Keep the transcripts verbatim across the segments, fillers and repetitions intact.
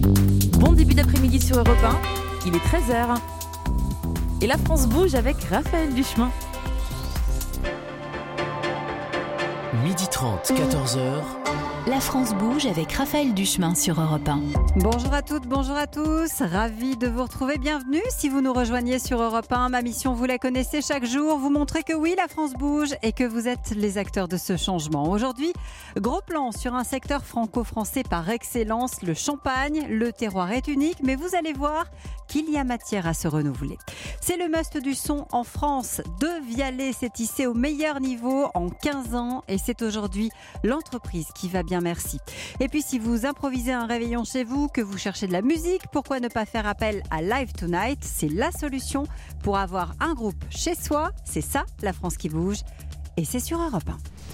Bon début d'après-midi sur Europe un, il est treize heures. Et la France bouge avec Raphaël Duchemin. midi trente, quatorze heures. La France bouge avec Raphaël Duchemin sur Europe un. Bonjour à toutes, bonjour à tous. Ravi de vous retrouver. Bienvenue si vous nous rejoignez sur Europe un. Ma mission, vous la connaissez chaque jour. Vous montrer que oui, la France bouge et que vous êtes les acteurs de ce changement. Aujourd'hui, gros plan sur un secteur franco-français par excellence, le Champagne. Le terroir est unique, mais vous allez voir qu'il y a matière à se renouveler. C'est le must du son en France. De Vialet s'est hissé au meilleur niveau en quinze ans et c'est aujourd'hui l'entreprise qui va bien. Merci. Et puis si vous improvisez un réveillon chez vous, que vous cherchez de la musique, pourquoi ne pas faire appel à Live Tonight ? C'est la solution pour avoir un groupe chez soi. C'est ça, la France qui bouge. Et c'est sur Europe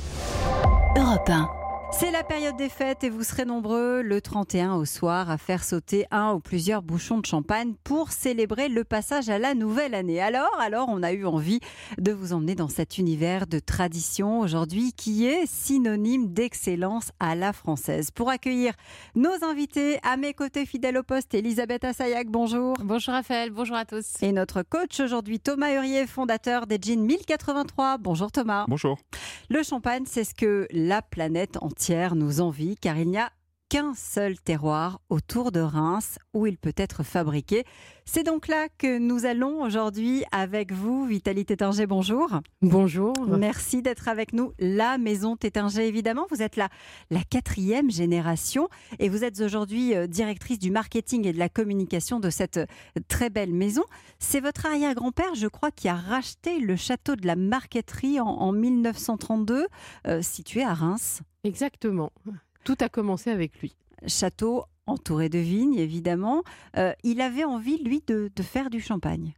un. Europe un. C'est la période des fêtes et vous serez nombreux le trente et un au soir à faire sauter un ou plusieurs bouchons de champagne pour célébrer le passage à la nouvelle année. Alors, alors, on a eu envie de vous emmener dans cet univers de tradition aujourd'hui qui est synonyme d'excellence à la française. Pour accueillir nos invités, à mes côtés fidèles au poste, Elisabeth Assayag, bonjour. Bonjour Raphaël, bonjour à tous. Et notre coach aujourd'hui, Thomas Hurier, fondateur des Jeans mille quatre-vingt-trois. Bonjour Thomas. Bonjour. Le champagne, c'est ce que la planète entière nous envie, car il n'y a qu'un seul terroir autour de Reims où il peut être fabriqué. C'est donc là que nous allons aujourd'hui avec vous. Vitaly Tétinger, bonjour. Bonjour. Merci d'être avec nous. La maison Tétinger, évidemment. Vous êtes la, la quatrième génération et vous êtes aujourd'hui directrice du marketing et de la communication de cette très belle maison. C'est votre arrière-grand-père, je crois, qui a racheté le château de la Marqueterie en, en mille neuf cent trente-deux, euh, situé à Reims. Exactement. Tout a commencé avec lui. Château entouré de vignes, évidemment. Euh, il avait envie, lui, de, de faire du champagne.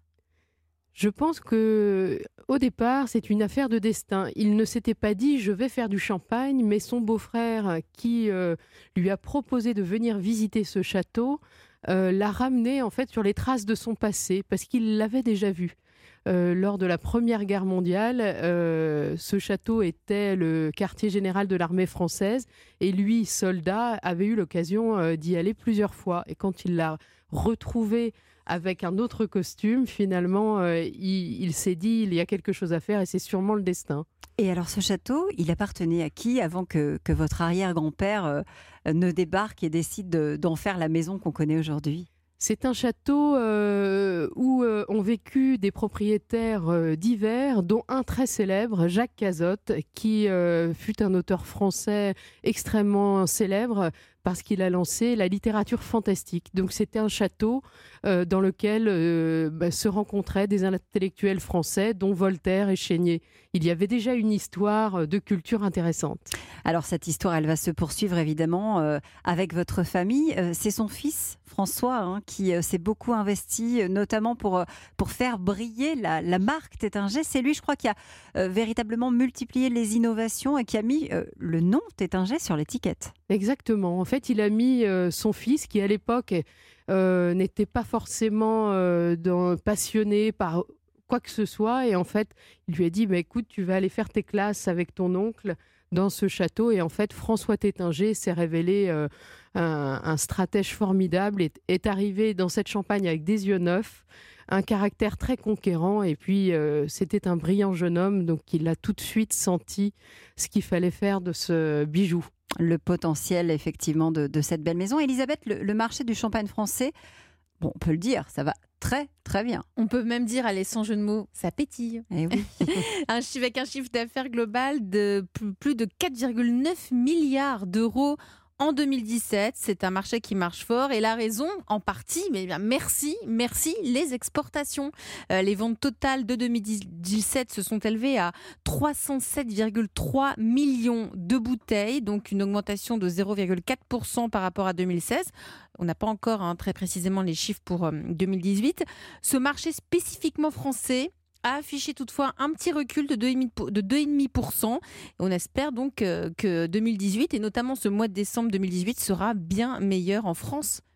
Je pense que, au départ, c'est une affaire de destin. Il ne s'était pas dit « je vais faire du champagne », mais son beau-frère, qui euh, lui a proposé de venir visiter ce château, euh, l'a ramené en fait sur les traces de son passé, parce qu'il l'avait déjà vu. Euh, lors de la Première Guerre mondiale, euh, ce château était le quartier général de l'armée française et lui, soldat, avait eu l'occasion euh, d'y aller plusieurs fois. Et quand il l'a retrouvé avec un autre costume, finalement, euh, il, il s'est dit il y a quelque chose à faire et c'est sûrement le destin. Et alors ce château, il appartenait à qui avant que, que votre arrière-grand-père euh, ne débarque et décide de, d'en faire la maison qu'on connaît aujourd'hui ? C'est un château euh, où euh, ont vécu des propriétaires euh, divers, dont un très célèbre, Jacques Cazotte, qui euh, fut un auteur français extrêmement célèbre parce qu'il a lancé la littérature fantastique. Donc c'était un château euh, dans lequel euh, bah, se rencontraient des intellectuels français, dont Voltaire et Chénier. Il y avait déjà une histoire de culture intéressante. Alors cette histoire, elle va se poursuivre évidemment euh, avec votre famille. Euh, c'est son fils, François, hein, qui euh, s'est beaucoup investi, euh, notamment pour, euh, pour faire briller la, la marque Tétinger. C'est lui, je crois, qui a euh, véritablement multiplié les innovations et qui a mis euh, le nom Tétinger sur l'étiquette. Exactement. En fait, il a mis euh, son fils, qui à l'époque euh, n'était pas forcément euh, dans, passionné par quoi que ce soit. Et en fait, il lui a dit bah, « écoute, tu vas aller faire tes classes avec ton oncle dans ce château ». Et en fait, François Tétinger s'est révélé euh, un, un stratège formidable et est arrivé dans cette Champagne avec des yeux neufs, un caractère très conquérant. Et puis, euh, c'était un brillant jeune homme. Donc, il a tout de suite senti ce qu'il fallait faire de ce bijou. Le potentiel, effectivement, de, de cette belle maison. Elisabeth, le, le marché du champagne français, bon, on peut le dire, ça va très, très bien. On peut même dire, allez, sans jeu de mots, ça pétille. Eh oui. un chiffre, avec un chiffre d'affaires global de plus de quatre virgule neuf milliards d'euros en deux mille dix-sept. C'est un marché qui marche fort et la raison, en partie, mais bien merci, merci, les exportations. Euh, les ventes totales de deux mille dix-sept se sont élevées à trois cent sept virgule trois millions de bouteilles, donc une augmentation de zéro virgule quatre pour cent par rapport à deux mille seize. On n'a pas encore hein, très précisément les chiffres pour euh, deux mille dix-huit. Ce marché spécifiquement français a affiché toutefois un petit recul de deux virgule cinq pour cent. On espère donc que deux mille dix-huit, et notamment ce mois de décembre deux mille dix-huit, sera bien meilleur en France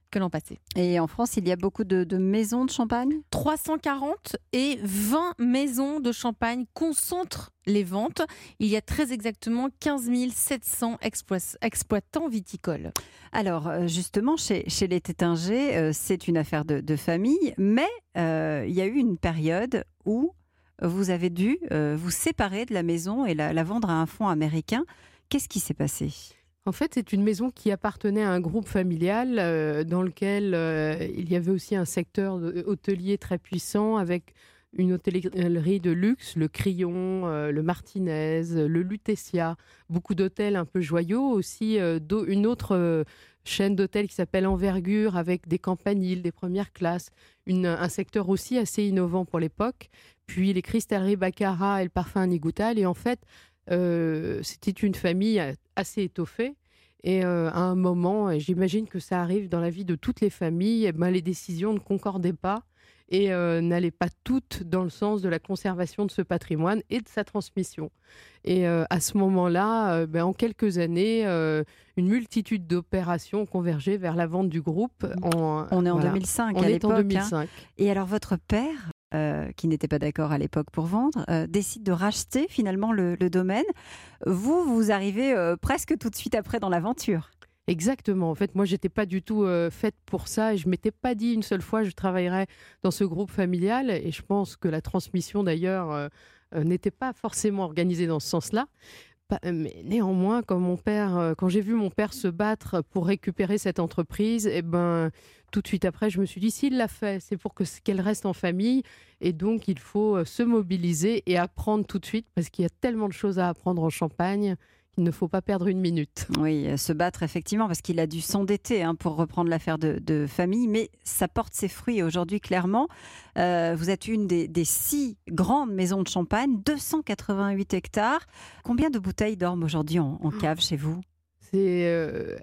que l'an passé. Et en France, il y a beaucoup de, de maisons de champagne ? trois cent quarante et vingt maisons de champagne concentrent les ventes. Il y a très exactement quinze mille sept cents exploit- exploitants viticoles. Alors, justement, chez, chez les Tétinger, euh, c'est une affaire de, de famille, mais euh, il y a eu une période où vous avez dû euh, vous séparer de la maison et la, la vendre à un fonds américain. Qu'est-ce qui s'est passé ? En fait, c'est une maison qui appartenait à un groupe familial euh, dans lequel euh, il y avait aussi un secteur de- hôtelier très puissant avec une hôtellerie de luxe, le Crillon, euh, le Martinez, le Lutetia, beaucoup d'hôtels un peu joyaux, aussi euh, d'au- une autre euh, chaîne d'hôtels qui s'appelle Envergure avec des campaniles, des premières classes, une- un secteur aussi assez innovant pour l'époque, puis les cristalleries Baccarat et le parfum Nigoutal. Et en fait, euh, c'était une famille assez étoffée. Et euh, à un moment, et j'imagine que ça arrive dans la vie de toutes les familles, eh ben, les décisions ne concordaient pas et euh, n'allaient pas toutes dans le sens de la conservation de ce patrimoine et de sa transmission. Et euh, à ce moment-là, euh, ben, en quelques années, euh, une multitude d'opérations convergeaient vers la vente du groupe. En, On est en voilà. deux mille cinq On à est l'époque. en hein. deux mille cinq. Et alors, votre père, euh, qui n'était pas d'accord à l'époque pour vendre, euh, décide de racheter finalement le, le domaine. Vous, vous arrivez euh, presque tout de suite après dans l'aventure. Exactement. En fait, moi, j'étais pas du tout euh, faite pour ça et je m'étais pas dit une seule fois je travaillerais dans ce groupe familial. Et je pense que la transmission, d'ailleurs, euh, euh, n'était pas forcément organisée dans ce sens-là. Pas- Mais néanmoins, quand mon père, euh, quand j'ai vu mon père se battre pour récupérer cette entreprise, eh ben, tout de suite après, je me suis dit s'il l'a fait, c'est pour que qu'elle reste en famille. Et donc, il faut euh, se mobiliser et apprendre tout de suite parce qu'il y a tellement de choses à apprendre en Champagne. Il ne faut pas perdre une minute. Oui, euh, se battre effectivement, parce qu'il a dû s'endetter hein, pour reprendre l'affaire de, de famille, mais ça porte ses fruits aujourd'hui, clairement. Euh, vous êtes une des, des six grandes maisons de champagne, deux cent quatre-vingt-huit hectares. Combien de bouteilles dorment aujourd'hui en, en cave chez vous ? C'est. euh,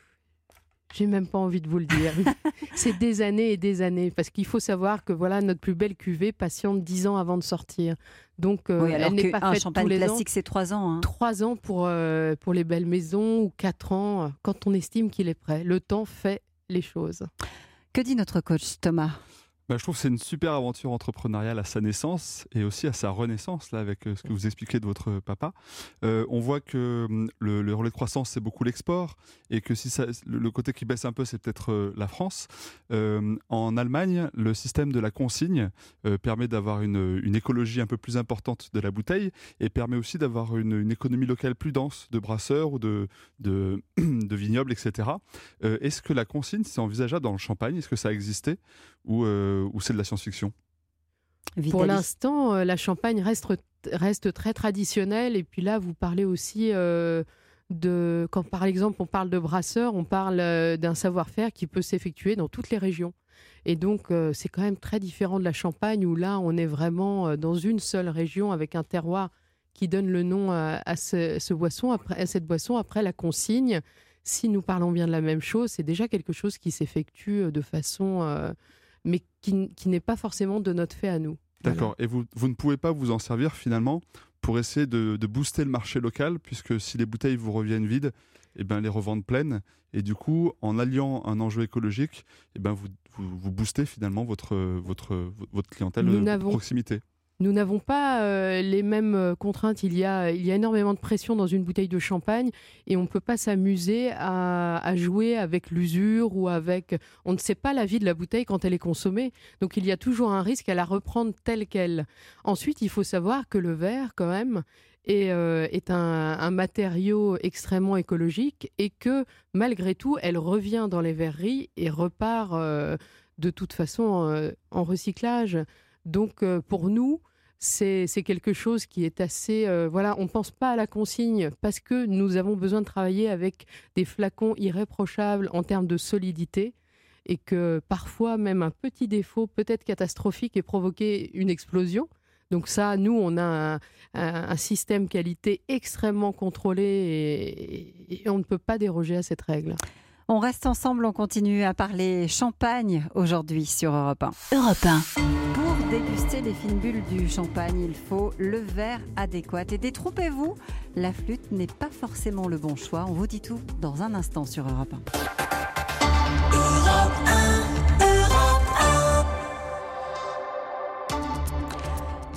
J'ai même pas envie de vous le dire. C'est des années et des années. Parce qu'il faut savoir que voilà, notre plus belle cuvée patiente dix ans avant de sortir. Donc, euh, Oui, alors elle n'est pas qu'un faite champagne tous les classique, ans. c'est trois ans. hein. Trois ans pour, euh, pour les belles maisons ou quatre ans euh, quand on estime qu'il est prêt. Le temps fait les choses. Que dit notre coach Thomas ? Bah, je trouve que c'est une super aventure entrepreneuriale à sa naissance et aussi à sa renaissance, là, avec euh, ce que vous expliquez de votre papa. Euh, on voit que hum, le, le relais de croissance, c'est beaucoup l'export et que si ça, le, le côté qui baisse un peu, c'est peut-être euh, la France. Euh, en Allemagne, le système de la consigne euh, permet d'avoir une, une écologie un peu plus importante de la bouteille et permet aussi d'avoir une, une économie locale plus dense de brasseurs ou de, de, de vignobles, et cetera. Euh, est-ce que la consigne, c'est envisageable dans le Champagne ? Est-ce que ça a existé ou, euh, ou c'est de la science-fiction ? Vitali. Pour l'instant, euh, la Champagne reste, reste très traditionnelle. Et puis là, vous parlez aussi euh, de... Quand par exemple, on parle de brasseur, on parle euh, d'un savoir-faire qui peut s'effectuer dans toutes les régions. Et donc, euh, c'est quand même très différent de la Champagne où là, on est vraiment euh, dans une seule région avec un terroir qui donne le nom à, à, ce, ce boisson, après, à cette boisson après la consigne. Si nous parlons bien de la même chose, c'est déjà quelque chose qui s'effectue de façon... Euh, mais qui, qui n'est pas forcément de notre fait à nous. D'accord. Et vous, vous ne pouvez pas vous en servir finalement pour essayer de, de booster le marché local, puisque si les bouteilles vous reviennent vides, eh ben, les revendre pleines. Et du coup, en alliant un enjeu écologique, eh ben, vous, vous, vous boostez finalement votre, votre, votre clientèle Nous de n'avons- proximité. Nous n'avons pas euh, les mêmes euh, contraintes. Il y, a, il y a énormément de pression dans une bouteille de champagne et on ne peut pas s'amuser à, à jouer avec l'usure ou avec... On ne sait pas la vie de la bouteille quand elle est consommée. Donc il y a toujours un risque à la reprendre telle qu'elle. Ensuite, il faut savoir que le verre, quand même, est, euh, est un, un matériau extrêmement écologique et que malgré tout, elle revient dans les verreries et repart euh, de toute façon euh, en recyclage. Donc euh, pour nous, c'est, c'est quelque chose qui est assez... euh, voilà, on ne pense pas à la consigne parce que nous avons besoin de travailler avec des flacons irréprochables en termes de solidité et que parfois même un petit défaut peut-être catastrophique ait provoqué une explosion. Donc ça, nous, on a un, un, un système qualité extrêmement contrôlé et, et on ne peut pas déroger à cette règle. On reste ensemble, on continue à parler champagne aujourd'hui sur Europe un. Europe un. Pour déguster les fines bulles du champagne, il faut le verre adéquat. Et détrompez-vous, la flûte n'est pas forcément le bon choix. On vous dit tout dans un instant sur Europe un. Europe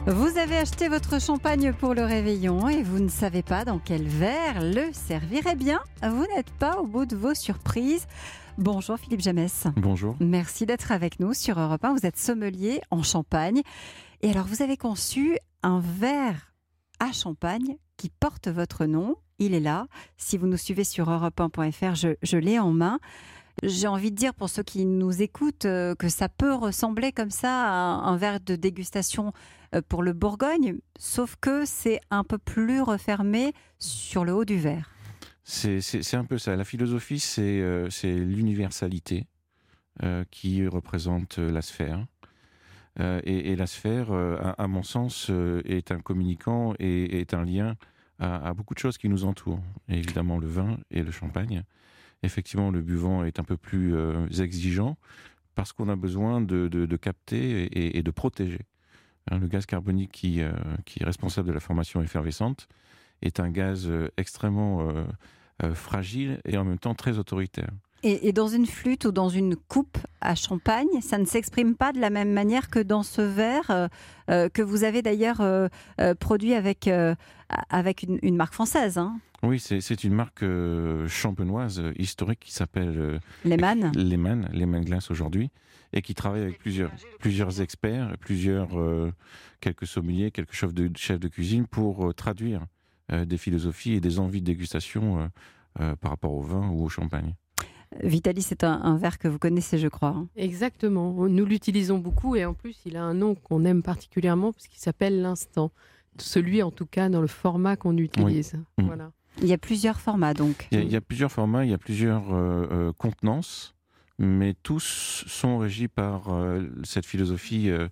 Vous avez acheté votre champagne pour le réveillon et vous ne savez pas dans quel verre le servir. Eh bien, vous n'êtes pas au bout de vos surprises. Bonjour Philippe Jamès. Bonjour. Merci d'être avec nous sur Europe un. Vous êtes sommelier en Champagne. Et alors, vous avez conçu un verre à champagne qui porte votre nom. Il est là. Si vous nous suivez sur europe un point f r, je, je l'ai en main. J'ai envie de dire pour ceux qui nous écoutent euh, que ça peut ressembler comme ça à un, un verre de dégustation euh, pour le Bourgogne, sauf que c'est un peu plus refermé sur le haut du verre. C'est, c'est, c'est un peu ça. La philosophie, c'est, euh, c'est l'universalité euh, qui représente la sphère. Euh, et, et la sphère, euh, à, à mon sens, euh, est un communicant et est un lien à, à beaucoup de choses qui nous entourent. Et évidemment, le vin et le champagne. Effectivement, le buvant est un peu plus euh, exigeant parce qu'on a besoin de, de, de capter et, et de protéger. Hein, le gaz carbonique qui, euh, qui est responsable de la formation effervescente est un gaz euh, extrêmement euh, euh, fragile et en même temps très autoritaire. Et, et dans une flûte ou dans une coupe à champagne, ça ne s'exprime pas de la même manière que dans ce verre euh, euh, que vous avez d'ailleurs euh, euh, produit avec, euh, avec une, une marque française. Hein. Oui, c'est, c'est une marque euh, champenoise euh, historique qui s'appelle euh, Lehmann. Lehmann, Lehmann Glass aujourd'hui, et qui travaille avec plusieurs, plusieurs experts, plusieurs euh, quelques sommeliers, quelques chefs de, chefs de cuisine pour euh, traduire euh, des philosophies et des envies de dégustation euh, euh, par rapport au vin ou au champagne. Vitaly, c'est un, un verre que vous connaissez, je crois. Hein. Exactement. Nous l'utilisons beaucoup et en plus, il a un nom qu'on aime particulièrement parce qu'il s'appelle l'Instant. Celui, en tout cas, dans le format qu'on utilise. Oui. Voilà. Il y a plusieurs formats, donc. Il y a, il y a plusieurs formats, il y a plusieurs euh, euh, contenances, mais tous sont régis par euh, cette philosophie euh,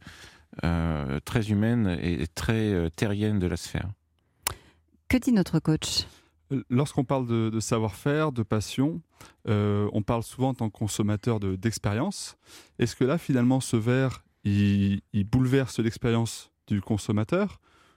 euh, très humaine et très euh, terrienne de la sphère. Que dit notre coach ? Lorsqu'on parle de, de savoir-faire, de passion, euh, on parle souvent en tant que consommateur de, d'expérience. Est-ce que là, finalement, ce verre, il, il bouleverse l'expérience du consommateur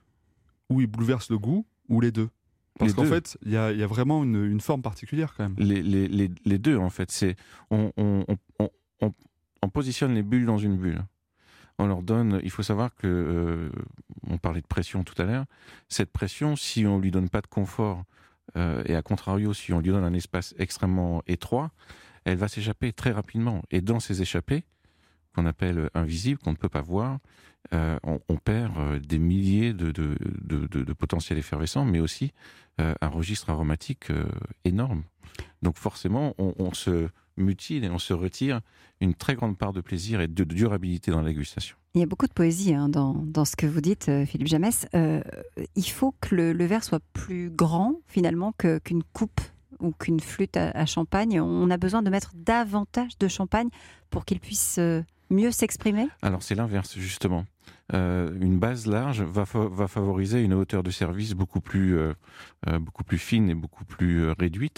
ou il bouleverse le goût ou les deux ? Parce les qu'en deux. fait, il y a, y a vraiment une, une forme particulière quand même. Les, les, les, les deux, en fait. C'est, on, on, on, on, on positionne les bulles dans une bulle. On leur donne... Il faut savoir que... Euh, on parlait de pression tout à l'heure. Cette pression, si on ne lui donne pas de confort, euh, et à contrario, si on lui donne un espace extrêmement étroit, elle va s'échapper très rapidement. Et dans ces échappées, qu'on appelle invisibles, qu'on ne peut pas voir, euh, on, on perd euh, des milliers de, de, de, de, de potentiels effervescents, mais aussi euh, un registre aromatique euh, énorme. Donc forcément, on, on se mutile et on se retire une très grande part de plaisir et de, de durabilité dans la dégustation. Il y a beaucoup de poésie hein, dans, dans ce que vous dites, euh, Philippe Jamès. Euh, il faut que le, le verre soit plus grand, finalement, que, qu'une coupe ou qu'une flûte à, à champagne. On a besoin de mettre davantage de champagne pour qu'il puisse euh, mieux s'exprimer ? Alors c'est l'inverse, justement. Euh, une base large va, fa- va favoriser une hauteur de service beaucoup plus, euh, euh, beaucoup plus fine et beaucoup plus euh, réduite.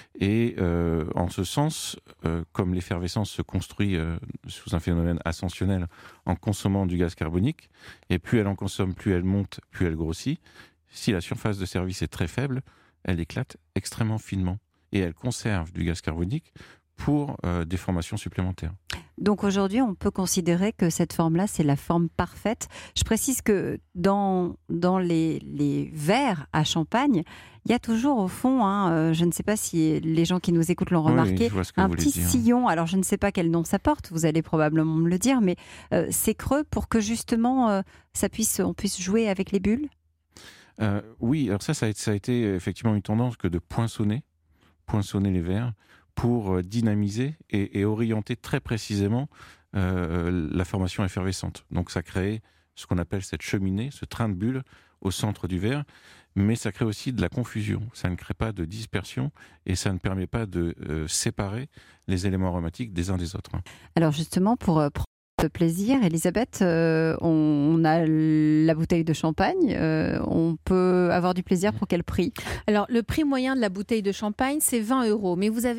Et euh, en ce sens, euh, comme l'effervescence se construit euh, sous un phénomène ascensionnel en consommant du gaz carbonique, et plus elle en consomme, plus elle monte, plus elle grossit. Si la surface de service est très faible, elle éclate extrêmement finement. Et elle conserve du gaz carbonique pour euh, des formations supplémentaires. Donc aujourd'hui, on peut considérer que cette forme-là, c'est la forme parfaite. Je précise que dans, dans les, les verres à champagne, il y a toujours au fond, hein, euh, je ne sais pas si les gens qui nous écoutent l'ont remarqué, oui, un petit dire. sillon. Alors je ne sais pas quel nom ça porte, vous allez probablement me le dire, mais euh, c'est creux pour que justement euh, ça puisse, on puisse jouer avec les bulles. Euh, oui, alors ça, ça a, été, ça a été effectivement une tendance que de poinçonner, poinçonner les verres pour dynamiser et, et orienter très précisément euh, la formation effervescente. Donc ça crée ce qu'on appelle cette cheminée, ce train de bulles au centre du verre, mais ça crée aussi de la confusion. Ça ne crée pas de dispersion et ça ne permet pas de euh, séparer les éléments aromatiques des uns des autres. Alors justement, pour euh, prendre de plaisir, Elisabeth, euh, on, on a la bouteille de champagne, euh, on peut avoir du plaisir pour quel prix ? Alors, le prix moyen de la bouteille de champagne, c'est vingt euros. Mais vous avez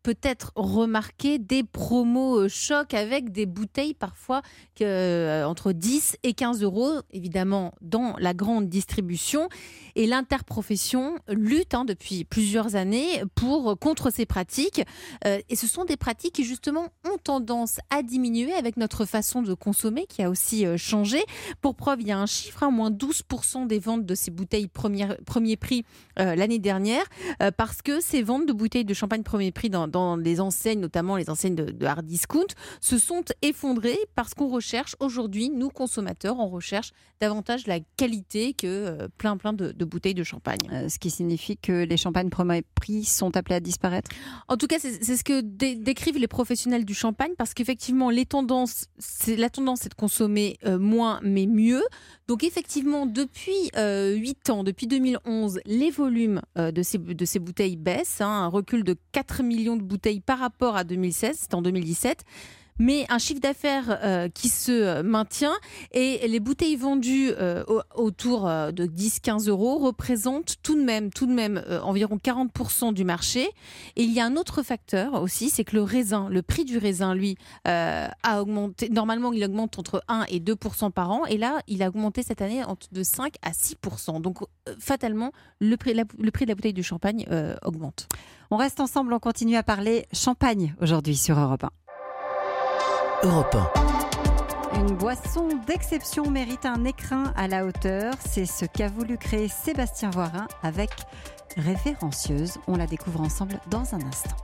peut-être remarqué des promos chocs avec des bouteilles parfois que, euh, entre dix et quinze euros, évidemment dans la grande distribution. Et l'interprofession lutte hein, depuis plusieurs années pour, contre ces pratiques. Euh, et ce sont des pratiques qui justement ont tendance à diminuer avec notre façon de consommer qui a aussi euh, changé. Pour preuve, il y a un chiffre, hein, moins douze pour cent des ventes de ces bouteilles premier, premier prix euh, l'année dernière, euh, parce que ces ventes de bouteilles de champagne premier prix dans, dans les enseignes, notamment les enseignes de, de hard discount, se sont effondrées parce qu'on recherche aujourd'hui, nous consommateurs, on recherche davantage la qualité que euh, plein plein de, de bouteilles de champagne. Euh, ce qui signifie que les champagnes premier prix sont appelés à disparaître ? En tout cas, c'est, c'est ce que dé- décrivent les professionnels du champagne, parce qu'effectivement, les tendances, c'est, la tendance c'est de consommer euh, moins mais mieux. Donc effectivement, depuis euh, huit ans, depuis deux mille onze, les volumes euh, de, ces, de ces bouteilles baissent, hein, un recul de quatre millions de bouteilles par rapport à deux mille seize, c'était en deux mille dix-sept. Mais un chiffre d'affaires euh, qui se maintient, et les bouteilles vendues euh, au, autour de dix à quinze euros représentent tout de même, tout de même euh, environ quarante pour cent du marché. Et il y a un autre facteur aussi, c'est que le raisin, le prix du raisin, lui, euh, a augmenté. Normalement, il augmente entre un et deux pour cent par an, et là, il a augmenté cette année de cinq à six pour cent. Donc, euh, fatalement, le prix, la, le prix de la bouteille de champagne euh, augmente. On reste ensemble, on continue à parler champagne aujourd'hui sur Europe un. Europe un. Une boisson d'exception mérite un écrin à la hauteur. C'est ce qu'a voulu créer Sébastien Voirin avec Révérencieuse. On la découvre ensemble dans un instant.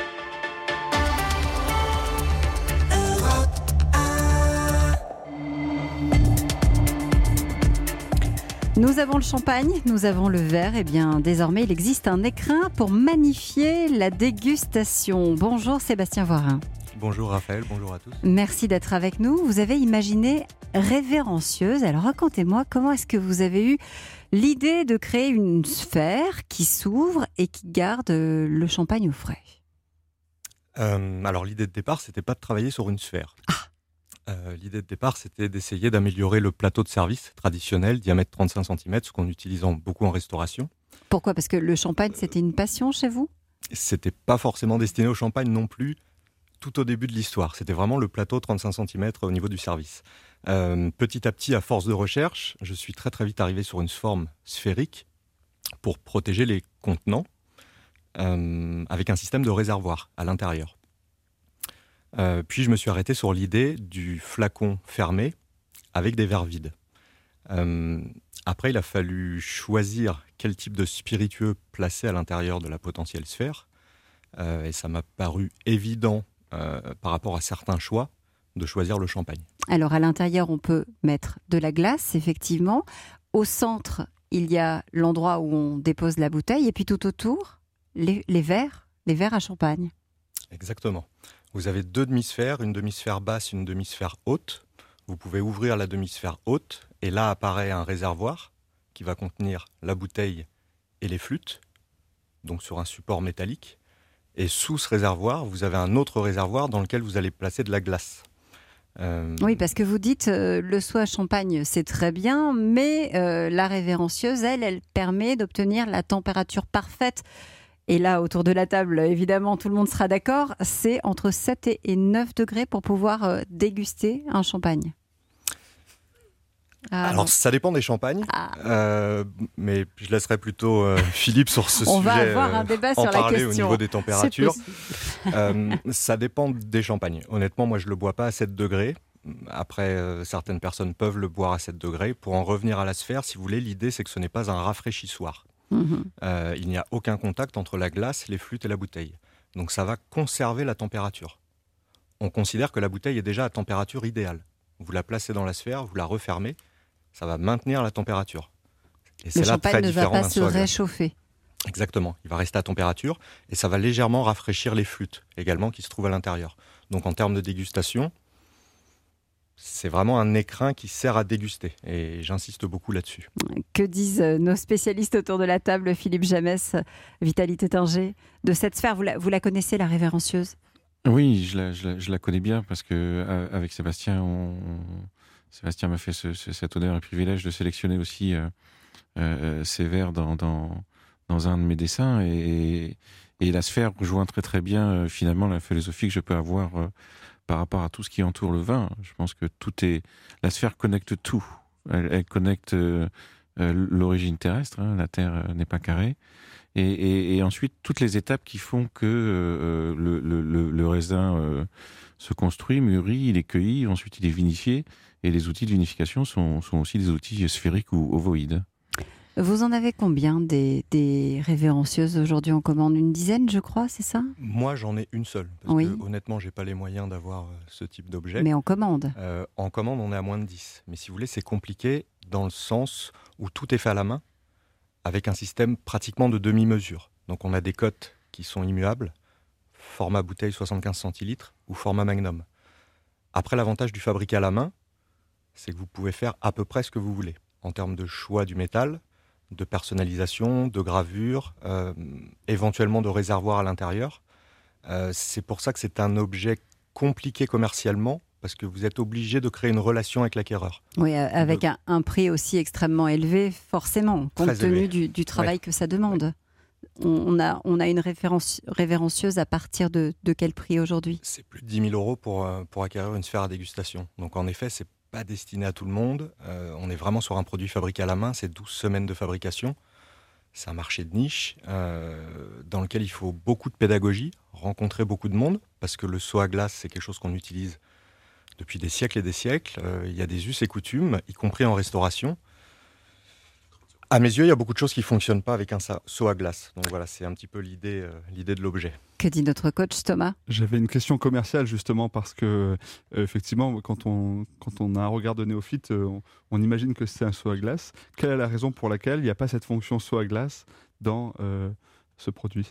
Nous avons le champagne, nous avons le verre. Et bien désormais, il existe un écrin pour magnifier la dégustation. Bonjour Sébastien Voirin. Bonjour Raphaël, bonjour à tous. Merci d'être avec nous. Vous avez imaginé Révérencieuse. Alors racontez-moi, comment est-ce que vous avez eu l'idée de créer une sphère qui s'ouvre et qui garde le champagne au frais ? euh, Alors l'idée de départ, c'était pas de travailler sur une sphère. Ah. Euh, l'idée de départ, c'était d'essayer d'améliorer le plateau de service traditionnel, diamètre trente-cinq centimètres, ce qu'on utilise en, beaucoup en restauration. Pourquoi ? Parce que le champagne, c'était une passion chez vous ? C'était pas forcément destiné au champagne non plus. Tout au début de l'histoire, c'était vraiment le plateau trente-cinq centimètres au niveau du service. Euh, petit à petit, à force de recherche, je suis très très vite arrivé sur une forme sphérique pour protéger les contenants euh, avec un système de réservoir à l'intérieur. Euh, puis je me suis arrêté sur l'idée du flacon fermé avec des verres vides. Euh, après, il a fallu choisir quel type de spiritueux placer à l'intérieur de la potentielle sphère. Euh, et ça m'a paru évident Euh, par rapport à certains choix, de choisir le champagne. Alors à l'intérieur, on peut mettre de la glace, effectivement. Au centre, il y a l'endroit où on dépose la bouteille, et puis tout autour, les, les verres, les verres à champagne. Exactement. Vous avez deux demi-sphères, une demi-sphère basse, une demi-sphère haute. Vous pouvez ouvrir la demi-sphère haute, et là apparaît un réservoir qui va contenir la bouteille et les flûtes, donc sur un support métallique. Et sous ce réservoir, vous avez un autre réservoir dans lequel vous allez placer de la glace. Euh... Oui, parce que vous dites euh, le saut à champagne, c'est très bien, mais euh, la Révérencieuse, elle, elle permet d'obtenir la température parfaite. Et là, autour de la table, évidemment, tout le monde sera d'accord, c'est entre sept et neuf degrés pour pouvoir euh, déguster un champagne. Ah, Alors, non. Ça dépend des champagnes, ah. euh, mais je laisserai plutôt euh, Philippe sur ce On sujet. On va avoir un débat euh, sur la question. En parler au niveau des températures. euh, ça dépend des champagnes. Honnêtement, moi, je ne le bois pas à sept degrés. Après, euh, certaines personnes peuvent le boire à sept degrés. Pour en revenir à la sphère, si vous voulez, l'idée, c'est que ce n'est pas un rafraîchissoir. Mmh. Euh, il n'y a aucun contact entre la glace, les flûtes et la bouteille. Donc, ça va conserver la température. On considère que la bouteille est déjà à température idéale. Vous la placez dans la sphère, vous la refermez. Ça va maintenir la température. Et c'est le là champagne très ne va pas se réchauffer. Exactement, il va rester à température et ça va légèrement rafraîchir les flûtes également qui se trouvent à l'intérieur. Donc en termes de dégustation, c'est vraiment un écrin qui sert à déguster et j'insiste beaucoup là-dessus. Que disent nos spécialistes autour de la table, Philippe Jamès, Vitaly Tétinger, de cette sphère? Vous la, vous la connaissez, la Révérencieuse? Oui, je la, je, la, je la connais bien parce qu'avec Sébastien, on... Sébastien m'a fait ce, ce, cet honneur et privilège de sélectionner aussi euh, euh, ces verres dans, dans, dans un de mes dessins. Et, Et la sphère rejoint très très bien euh, finalement la philosophie que je peux avoir euh, par rapport à tout ce qui entoure le vin. Je pense que tout est... La sphère connecte tout. Elle, elle connecte euh, euh, l'origine terrestre, hein, la Terre euh, n'est pas carrée. Et, et, et ensuite, toutes les étapes qui font que euh, le, le, le raisin euh, se construit, mûrit, il est cueilli, ensuite il est vinifié. Et les outils de vinification sont, sont aussi des outils sphériques ou ovoïdes. Vous en avez combien des, des révérencieuses aujourd'hui en commande? Une dizaine, je crois, c'est ça? Moi, j'en ai une seule. Parce oui. que honnêtement, j'ai pas les moyens d'avoir euh, ce type d'objet. Mais en commande euh, En commande, on est à moins de dix. Mais si vous voulez, c'est compliqué dans le sens où tout est fait à la main, avec un système pratiquement de demi-mesure. Donc on a des cotes qui sont immuables, format bouteille soixante-quinze centilitres ou format magnum. Après, l'avantage du fabriqué à la main, c'est que vous pouvez faire à peu près ce que vous voulez, en termes de choix du métal, de personnalisation, de gravure, euh, éventuellement de réservoir à l'intérieur. Euh, c'est pour ça que c'est un objet compliqué commercialement, parce que vous êtes obligé de créer une relation avec l'acquéreur. Oui, avec de... un, un prix aussi extrêmement élevé, forcément, compte Très tenu élevé. du, du travail ouais. que ça demande. On, on, a, on a une référence, révérencieuse à partir de, de quel prix aujourd'hui? C'est plus de dix mille euros pour, pour acquérir une sphère à dégustation. Donc en effet, c'est pas destiné à tout le monde. Euh, on est vraiment sur un produit fabriqué à la main. C'est douze semaines de fabrication. C'est un marché de niche euh, dans lequel il faut beaucoup de pédagogie, rencontrer beaucoup de monde, parce que le seau à glace, c'est quelque chose qu'on utilise depuis des siècles et des siècles. Euh, il y a des us et coutumes, y compris en restauration. À mes yeux, il y a beaucoup de choses qui ne fonctionnent pas avec un seau à glace. Donc voilà, c'est un petit peu l'idée, euh, l'idée de l'objet. Que dit notre coach Thomas? J'avais une question commerciale justement parce que euh, effectivement, quand on, quand on a un regard de néophyte, euh, on, on imagine que c'est un seau à glace. Quelle est la raison pour laquelle il n'y a pas cette fonction seau à glace dans euh, ce produit?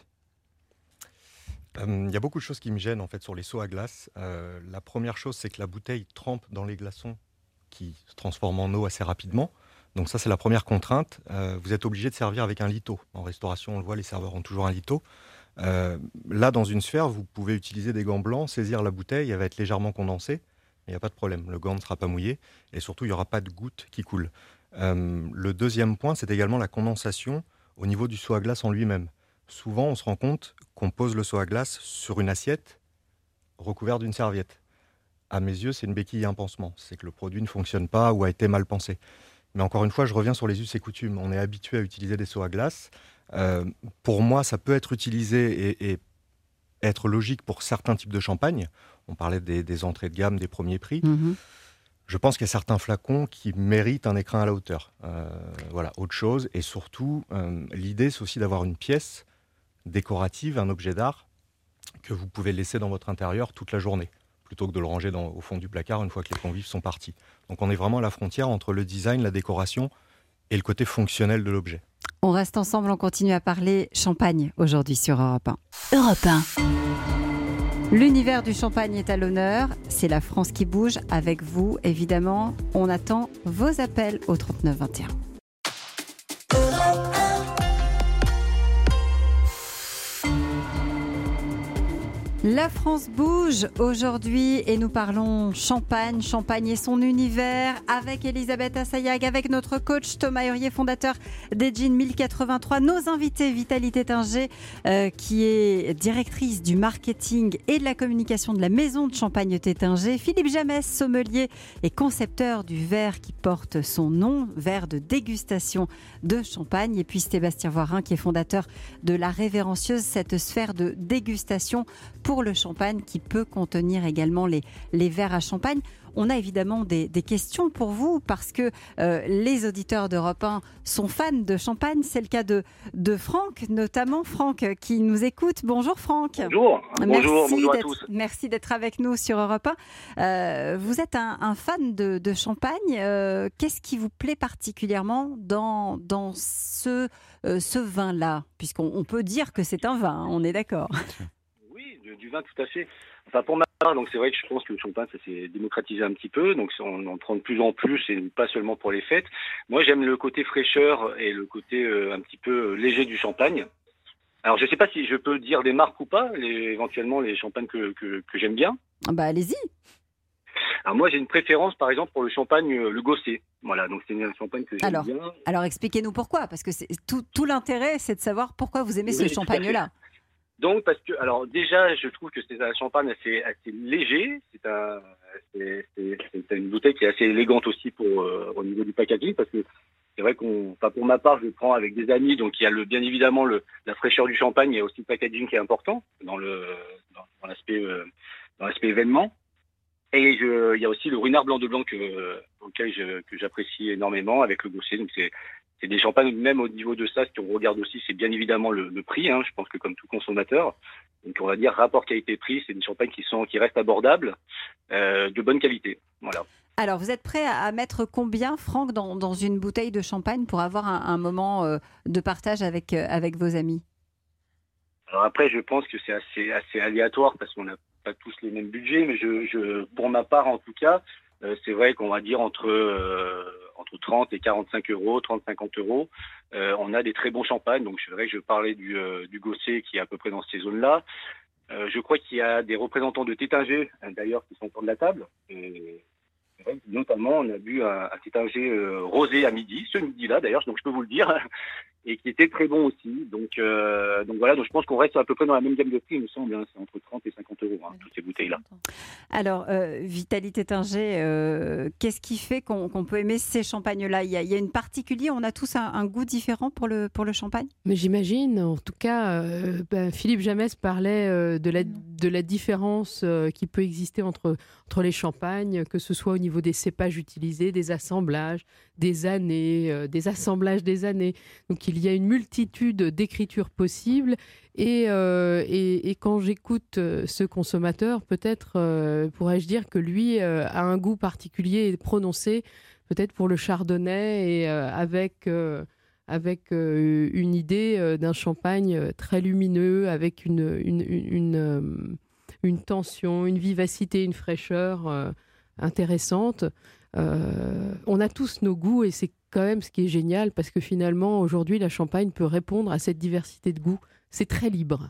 Il euh, y a beaucoup de choses qui me gênent en fait sur les seaux à glace. Euh, la première chose, c'est que la bouteille trempe dans les glaçons qui se transforment en eau assez rapidement. Donc ça, c'est la première contrainte. Euh, vous êtes obligé de servir avec un litho. En restauration, on le voit, les serveurs ont toujours un litho. Euh, là, dans une sphère, vous pouvez utiliser des gants blancs, saisir la bouteille, elle va être légèrement condensée. Il n'y a pas de problème, le gant ne sera pas mouillé. Et surtout, il n'y aura pas de gouttes qui coulent. Euh, le deuxième point, c'est également la condensation au niveau du seau à glace en lui-même. Souvent, on se rend compte qu'on pose le seau à glace sur une assiette recouverte d'une serviette. À mes yeux, c'est une béquille et un pansement. C'est que le produit ne fonctionne pas ou a été mal pensé. Mais encore une fois, je reviens sur les us et coutumes. On est habitué à utiliser des seaux à glace. Euh, pour moi, ça peut être utilisé et, et être logique pour certains types de champagne. On parlait des, des entrées de gamme, des premiers prix. Mmh. Je pense qu'il y a certains flacons qui méritent un écrin à la hauteur. Euh, voilà, autre chose. Et surtout, euh, l'idée, c'est aussi d'avoir une pièce décorative, un objet d'art, que vous pouvez laisser dans votre intérieur toute la journée, plutôt que de le ranger dans, au fond du placard une fois que les convives sont partis. Donc on est vraiment à la frontière entre le design, la décoration et le côté fonctionnel de l'objet. On reste ensemble, on continue à parler champagne aujourd'hui sur Europe un. Europe un. L'univers du champagne est à l'honneur, c'est la France qui bouge avec vous, évidemment. On attend vos appels au trente-neuf vingt et un. La France bouge aujourd'hui et nous parlons champagne, champagne et son univers avec Elisabeth Assayag, avec notre coach Thomas Hurier, fondateur d'Egin mille quatre-vingt-trois. Nos invités, Vitaly Tétinger, euh, qui est directrice du marketing et de la communication de la maison de champagne Tétinger. Philippe Jamès, sommelier et concepteur du verre qui porte son nom, verre de dégustation de champagne. Et puis Sébastien Voirin, qui est fondateur de la Révérencieuse, cette sphère de dégustation pour le champagne qui peut contenir également les, les verres à champagne. On a évidemment des, des questions pour vous parce que euh, les auditeurs d'Europe un sont fans de champagne. C'est le cas de, de Franck, notamment Franck qui nous écoute. Bonjour Franck. Bonjour, merci bonjour, bonjour à d'être, tous. Merci d'être avec nous sur Europe un. Euh, vous êtes un, un fan de, de champagne. Euh, qu'est-ce qui vous plaît particulièrement dans, dans ce, euh, ce vin-là? Puisqu'on on peut dire que c'est un vin, hein, on est d'accord. Du vin, tout à fait. Enfin, pour ma part, donc c'est vrai que je pense que le champagne, ça s'est démocratisé un petit peu, donc on en prend de plus en plus, et pas seulement pour les fêtes. Moi, j'aime le côté fraîcheur et le côté euh, un petit peu léger du champagne. Alors, je ne sais pas si je peux dire des marques ou pas, les, éventuellement les champagnes que, que, que j'aime bien. Bah, allez-y. Alors moi, j'ai une préférence, par exemple, pour le champagne, euh, le Gosset. Voilà, donc c'est un champagne que j'aime alors, bien. Alors, expliquez-nous pourquoi, parce que c'est, tout, tout l'intérêt, c'est de savoir pourquoi vous aimez oui, ce champagne-là. Donc, parce que, alors déjà, je trouve que c'est un champagne assez, assez léger. C'est un, c'est, c'est, c'est une bouteille qui est assez élégante aussi pour, euh, au niveau du packaging, parce que c'est vrai qu'on, enfin pour ma part, je le prends avec des amis, donc il y a le, bien évidemment le, la fraîcheur du champagne, il y a aussi le packaging qui est important dans le, dans, dans l'aspect, euh, dans l'aspect événement. Et je, il y a aussi le Ruinart Blanc de Blanc que, auquel je, que j'apprécie énormément avec le Gosset. Donc c'est, c'est des champagnes, même au niveau de ça, ce qu'on regarde aussi, c'est bien évidemment le, le prix. Hein, je pense que comme tout consommateur, donc on va dire rapport qualité-prix, c'est des champagnes qui sont, qui restent abordables, euh, de bonne qualité. Voilà. Alors, vous êtes prêt à mettre combien, Franck, dans, dans une bouteille de champagne pour avoir un, un moment euh, de partage avec, euh, avec vos amis? Alors après, je pense que c'est assez, assez aléatoire parce qu'on n'a pas tous les mêmes budgets, mais je, je, pour ma part en tout cas, euh, c'est vrai qu'on va dire entre, euh, entre trente et quarante-cinq euros, trente à cinquante euros. Euh, on a des très bons champagnes, donc c'est vrai que je parlais du, euh, du Gosset qui est à peu près dans ces zones-là. Euh, je crois qu'il y a des représentants de Tétinger, d'ailleurs, qui sont autour de la table. Et notamment, on a bu un, un Tétinger euh, rosé à midi, ce midi-là d'ailleurs, donc je peux vous le dire, et qui était très bon aussi. Donc, euh, donc voilà, donc je pense qu'on reste à peu près dans la même gamme de prix, il me semble, hein, c'est entre trente et cinquante euros, hein, toutes ces bouteilles-là. Alors, euh, Vitaly Tétinger, euh, qu'est-ce qui fait qu'on, qu'on peut aimer ces champagnes-là? il y, a, il y a une particulier, on a tous un, un goût différent pour le, pour le champagne? Mais j'imagine, en tout cas, euh, ben, Philippe Jamès parlait euh, de, la, de la différence euh, qui peut exister entre, entre les champagnes, que ce soit au niveau des cépages utilisés, des assemblages, des années, euh, des assemblages des années. Donc il y a une multitude d'écritures possibles et, euh, et, et quand j'écoute euh, ce consommateur, peut-être euh, pourrais-je dire que lui euh, a un goût particulier et prononcé, peut-être pour le chardonnay et euh, avec... Euh, avec euh, une idée euh, d'un champagne très lumineux, avec une, une, une, une, euh, une tension, une vivacité, une fraîcheur euh, intéressante. Euh, on a tous nos goûts et c'est quand même ce qui est génial parce que finalement, aujourd'hui, la Champagne peut répondre à cette diversité de goûts. C'est très libre.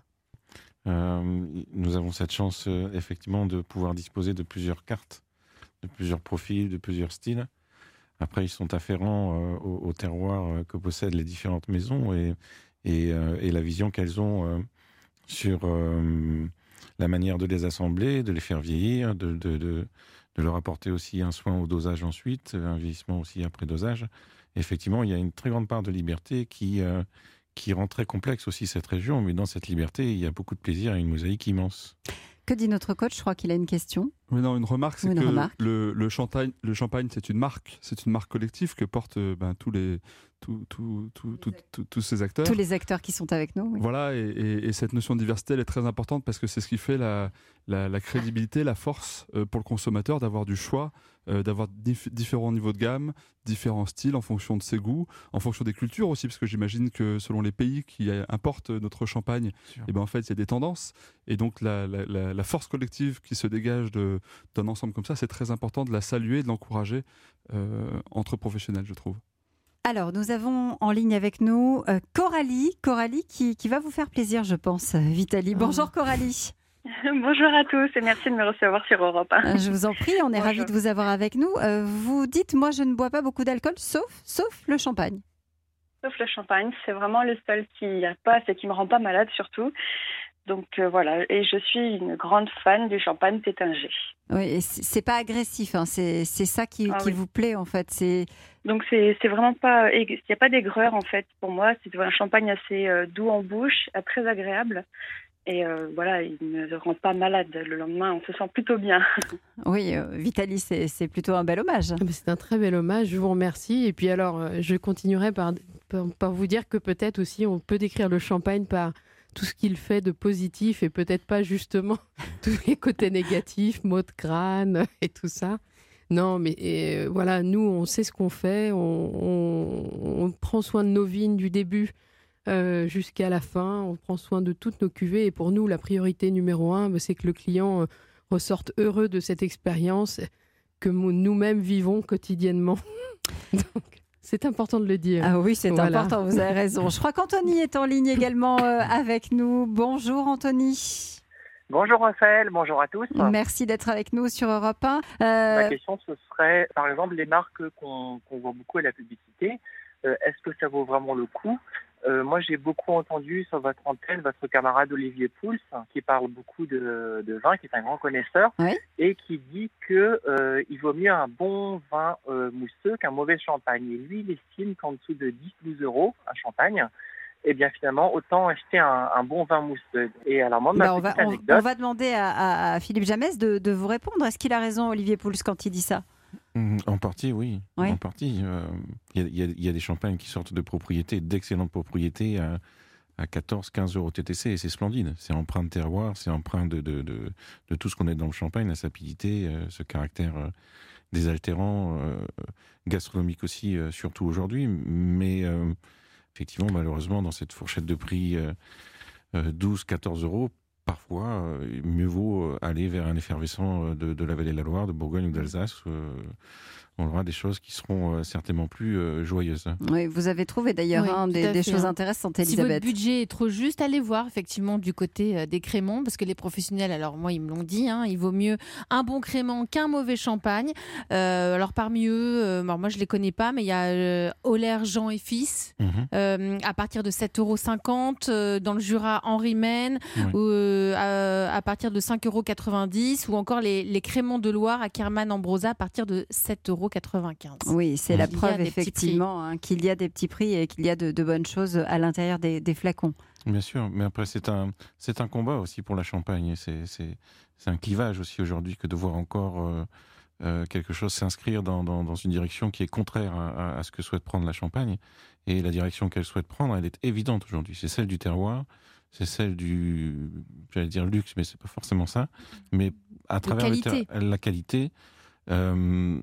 Euh, nous avons cette chance, euh, effectivement, de pouvoir disposer de plusieurs cartes, de plusieurs profils, de plusieurs styles. Après, ils sont afférents euh, au, au terroir euh, que possèdent les différentes maisons et, et, euh, et la vision qu'elles ont euh, sur euh, la manière de les assembler, de les faire vieillir, de, de, de, de leur apporter aussi un soin au dosage ensuite, un vieillissement aussi après dosage. Et effectivement, il y a une très grande part de liberté qui, euh, qui rend très complexe aussi cette région, mais dans cette liberté, il y a beaucoup de plaisir et une mosaïque immense. Que dit notre coach? Je crois qu'il a une question. Oui, non, une remarque, c'est une que remarque. Le, le champagne, le champagne, c'est une marque, c'est une marque collective que portent ben, tous les, tous, tous, tous, tous, tous, tous ces acteurs. Tous les acteurs qui sont avec nous. Oui. Voilà, et, et, et cette notion de diversité, elle est très importante parce que c'est ce qui fait la, la, la crédibilité, la force euh, pour le consommateur d'avoir du choix, euh, d'avoir dif- différents niveaux de gamme, différents styles en fonction de ses goûts, en fonction des cultures aussi, parce que j'imagine que selon les pays qui importent notre champagne, et ben en fait, il y a des tendances. Et donc, la, la, la, la force collective qui se dégage de, d'un ensemble comme ça, c'est très important de la saluer, de l'encourager euh, entre professionnels, je trouve. Alors, nous avons en ligne avec nous euh, Coralie, Coralie qui, qui va vous faire plaisir, je pense, Vitaly. Bonjour Coralie. Bonjour à tous et merci de me recevoir sur Europe un. Je vous en prie, on est ravis de vous avoir avec nous. Euh, vous dites, moi je ne bois pas beaucoup d'alcool, sauf, sauf le champagne. Sauf le champagne, c'est vraiment le seul qui passe et qui ne me rend pas malade surtout. Donc euh, voilà, et je suis une grande fan du champagne Tétinger. Oui, et c'est pas agressif, hein. c'est, c'est ça qui, ah, qui oui. vous plaît en fait. C'est... Donc c'est, c'est vraiment pas, il n'y a pas d'aigreur en fait pour moi, c'est un champagne assez euh, doux en bouche, euh, très agréable. Et euh, voilà, il ne rend pas malade. Le lendemain, on se sent plutôt bien. Oui, euh, Vitaly, c'est, c'est plutôt un bel hommage. C'est un très bel hommage, je vous remercie. Et puis alors, je continuerai par, par, par vous dire que peut-être aussi on peut décrire le champagne par tout ce qu'il fait de positif et peut-être pas justement tous les côtés négatifs, maux de crâne et tout ça. Non, mais et, voilà, nous, on sait ce qu'on fait, on, on, on prend soin de nos vignes du début Euh, jusqu'à la fin, on prend soin de toutes nos cuvées et pour nous, la priorité numéro un, c'est que le client euh, ressorte heureux de cette expérience que nous-mêmes vivons quotidiennement. Donc, c'est important de le dire. Ah oui, c'est voilà. important, vous avez raison. Je crois qu'Anthony est en ligne également euh, avec nous. Bonjour Anthony. Bonjour Raphaël, bonjour à tous. Merci d'être avec nous sur Europe un. Euh... Ma question, ce serait, par exemple, les marques qu'on, qu'on voit beaucoup à la publicité, euh, est-ce que ça vaut vraiment le coup euh, moi j'ai beaucoup entendu sur votre antenne votre camarade Olivier Pouls, qui parle beaucoup de, de vin, qui est un grand connaisseur, Oui. et qui dit que euh, il vaut mieux un bon vin euh, mousseux qu'un mauvais champagne. Et lui, il estime qu'en dessous de dix à douze euros un champagne, eh bien finalement, autant acheter un, un bon vin mousseux. Et alors moi, ma Bah, on, va, petite on- anecdote... on va demander à, à- à Philippe Jamès de, de vous répondre. Est-ce qu'il a raison, Olivier Pouls, quand il dit ça? Mm, En partie, oui. Oui. En partie. euh, Il y, a- il y a- il y a des champagnes qui sortent de propriétés, d'excellentes propriétés, à, à quatorze à quinze euros T T C, et c'est splendide. C'est empreint de terroir, c'est empreint de, de, de, de tout ce qu'on a dans le champagne, la sapidité, euh, ce caractère euh, désaltérant, euh, gastronomique aussi, euh, surtout aujourd'hui. Mais euh, effectivement, malheureusement, dans cette fourchette de prix euh, euh, douze à quatorze euros, parfois, euh, mieux vaut euh, aller vers un effervescent euh, de, de la vallée de la Loire, de Bourgogne ou d'Alsace. euh, on aura des choses qui seront euh, certainement plus euh, joyeuses. Oui, vous avez trouvé d'ailleurs Oui, hein, tout des, à des fait, choses hein. intéressantes, Si Elisabeth. votre budget est trop juste, allez voir effectivement du côté euh, des créments, parce que les professionnels, alors moi ils me l'ont dit, hein, il vaut mieux un bon crément qu'un mauvais champagne. Euh, alors parmi eux, euh, alors moi je les connais pas, mais il y a euh, Oler, Jean et Fils, Mhm. euh, à partir de sept euros cinquante, euh, dans le Jura Henri Mène, Ouais. ou, euh, à, à partir de cinq euros quatre-vingt-dix, ou encore les, les créments de Loire à Kerman Ambrosa à partir de sept euros quatre-vingt-quinze. Oui, c'est la Il y a preuve des petits effectivement hein, qu'il y a des petits prix et qu'il y a de, de bonnes choses à l'intérieur des, des flacons. Bien sûr, mais après c'est un, c'est un combat aussi pour la Champagne. Et C'est, c'est, c'est un clivage aussi aujourd'hui que de voir encore euh, euh, quelque chose s'inscrire dans, dans, dans une direction qui est contraire à, à, à ce que souhaite prendre la Champagne. Et la direction qu'elle souhaite prendre, elle est évidente aujourd'hui. C'est celle du terroir, c'est celle du, j'allais dire luxe, mais c'est pas forcément ça. Mais à travers le ter- qualité. la qualité, euh,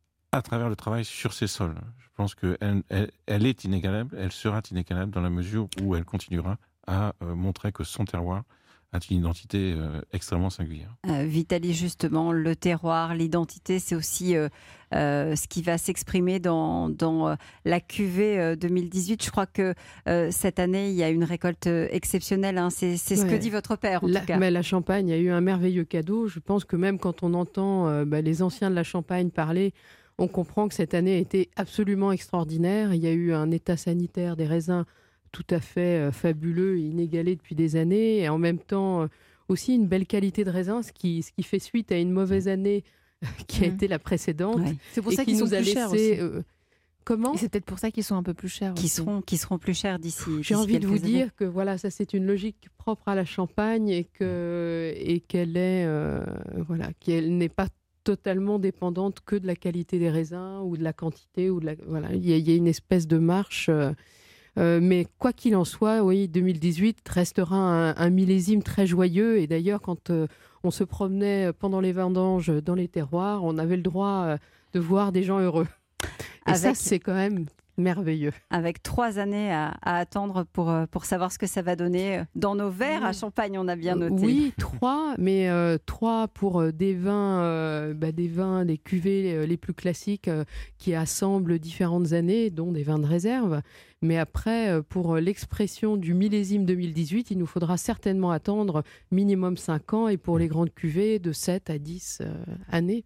à travers le travail sur ces sols. Je pense qu'elle elle, elle est inégalable, elle sera inégalable dans la mesure où elle continuera à euh, montrer que son terroir a une identité euh, extrêmement singulière. Euh, Vitali, justement, le terroir, l'identité, c'est aussi euh, euh, ce qui va s'exprimer dans, dans euh, la cuvée euh, deux mille dix-huit. Je crois que euh, cette année, il y a une récolte euh, exceptionnelle. Hein. C'est, c'est ce Ouais. que dit votre père, en La, tout cas. mais la Champagne a eu un merveilleux cadeau. Je pense que même quand on entend euh, bah, les anciens de la Champagne parler, on comprend que cette année a été absolument extraordinaire. Il y a eu un état sanitaire des raisins tout à fait euh, fabuleux et inégalé depuis des années. Et en même temps, euh, aussi une belle qualité de raisin, ce qui, ce qui fait suite à une mauvaise année euh, qui a Mhm. été la précédente. Ouais. C'est pour et ça qui qu'ils sont nous a plus chers laissé, aussi. euh, comment Et c'est peut-être pour ça qu'ils sont un peu plus chers Qui aussi. seront, qui seront plus chers d'ici. J'ai d'ici envie de vous quelques années. dire que voilà, ça c'est une logique propre à la Champagne et que et qu'elle est euh, voilà, qu'elle n'est pas totalement dépendante que de la qualité des raisins ou de la quantité ou de la voilà, il y, a- il y a une espèce de marche. euh, euh, mais quoi qu'il en soit, oui, deux mille dix-huit restera un, un millésime très joyeux. Et d'ailleurs, quand euh, on se promenait pendant les vendanges dans les terroirs, on avait le droit euh, de voir des gens heureux. Et ça, Avec- c'est quand même merveilleux. Avec trois années à, à attendre pour, euh, pour savoir ce que ça va donner dans nos verres à Champagne, on a bien noté. Oui, trois, mais euh, trois pour euh, des vins, euh, bah, des vins, des cuvées euh, les plus classiques euh, qui assemblent différentes années, dont des vins de réserve. Mais après, euh, pour euh, l'expression du millésime deux mille dix-huit, il nous faudra certainement attendre minimum cinq ans et pour les grandes cuvées de sept à dix euh, années.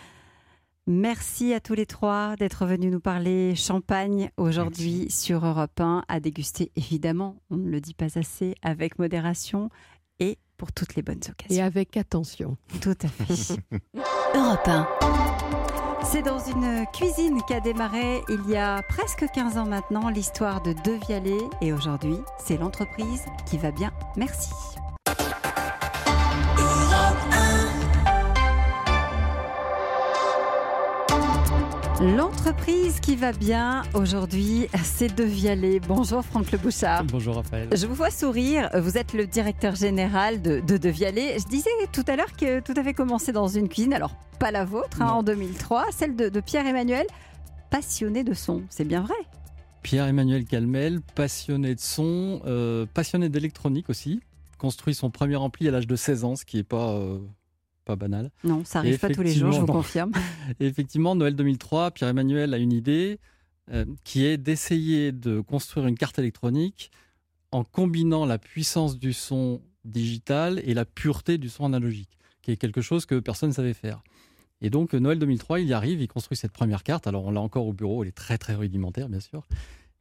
Merci à tous les trois d'être venus nous parler champagne aujourd'hui sur Europe un, à déguster évidemment, on ne le dit pas assez, avec modération et pour toutes les bonnes Et occasions. avec attention. Tout à fait. Europe un. C'est dans une cuisine qu'a démarré il y a presque quinze ans maintenant l'histoire de De Vialet et aujourd'hui c'est l'entreprise qui va bien. Merci. L'entreprise qui va bien aujourd'hui, c'est De Vialet. Bonjour Franck Le Bouchard. Bonjour Raphaël. Je vous vois sourire, vous êtes le directeur général de De, de Vialet. Je disais tout à l'heure que tout avait commencé dans une cuisine, alors pas la vôtre, hein, Non. en deux mille trois, celle de, de Pierre-Emmanuel, passionné de son, c'est bien vrai. Pierre-Emmanuel Calmel, passionné de son, euh, passionné d'électronique aussi, construit son premier ampli à l'âge de seize ans, ce qui n'est pas, euh, pas banal. Non, ça n'arrive pas tous les jours, je vous effectivement, non. confirme. Et effectivement, Noël deux mille trois, Pierre-Emmanuel a une idée euh, qui est d'essayer de construire une carte électronique en combinant la puissance du son digital et la pureté du son analogique, qui est quelque chose que personne ne savait faire. Et donc, Noël deux mille trois, il y arrive, il construit cette première carte. Alors, on l'a encore au bureau, elle est très, très rudimentaire, bien sûr.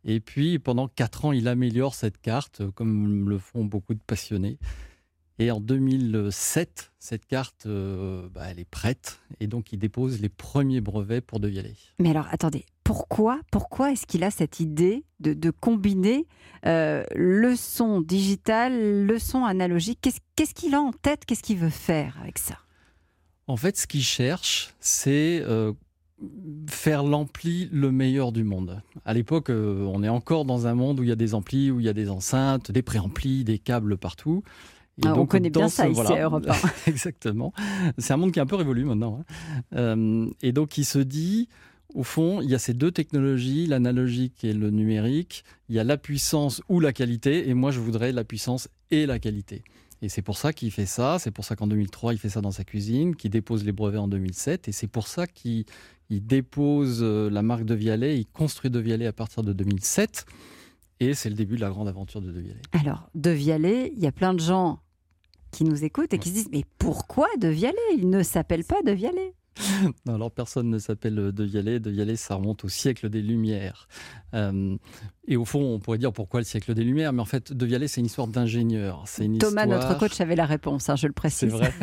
Et puis, pendant quatre ans, il améliore cette carte, comme le font beaucoup de passionnés. Et en deux mille sept, cette carte, euh, bah, elle est prête. Et donc, il dépose les premiers brevets pour De Vialet. Mais alors, attendez, pourquoi, pourquoi est-ce qu'il a cette idée de, de combiner euh, le son digital, le son analogique? Qu'est-ce, qu'est-ce qu'il a en tête? Qu'est-ce qu'il veut faire avec ça? En fait, ce qu'il cherche, c'est euh, faire l'ampli le meilleur du monde. À l'époque, euh, on est encore dans un monde où il y a des amplis, où il y a des enceintes, des préamplis, des câbles partout. Et ah, donc, on connaît bien ça ce, ici voilà, à Europe un. Exactement. C'est un monde qui est un peu révolu maintenant. Hein. Euh, et donc, il se dit, au fond, il y a ces deux technologies, l'analogique et le numérique. Il y a la puissance ou la qualité. Et moi, je voudrais la puissance et la qualité. Et c'est pour ça qu'il fait ça. C'est pour ça qu'en deux mille trois, il fait ça dans sa cuisine, qu'il dépose les brevets en deux mille sept. Et c'est pour ça qu'il il dépose la marque De Vialet. Il construit De Vialet à partir de deux mille sept. Et c'est le début de la grande aventure de De Vialet. Alors, De Vialet, il y a plein de gens qui nous écoutent et qui se disent « Mais pourquoi De Vialet? Il ne s'appelle pas De Vialet !» Non, alors personne ne s'appelle De Vialet. De Vialet, ça remonte au siècle des Lumières. Euh, et au fond, on pourrait dire pourquoi le siècle des Lumières, mais en fait, De Vialet, c'est une histoire d'ingénieur. C'est une Thomas, histoire... notre coach, avait la réponse, hein, je le précise. C'est vrai.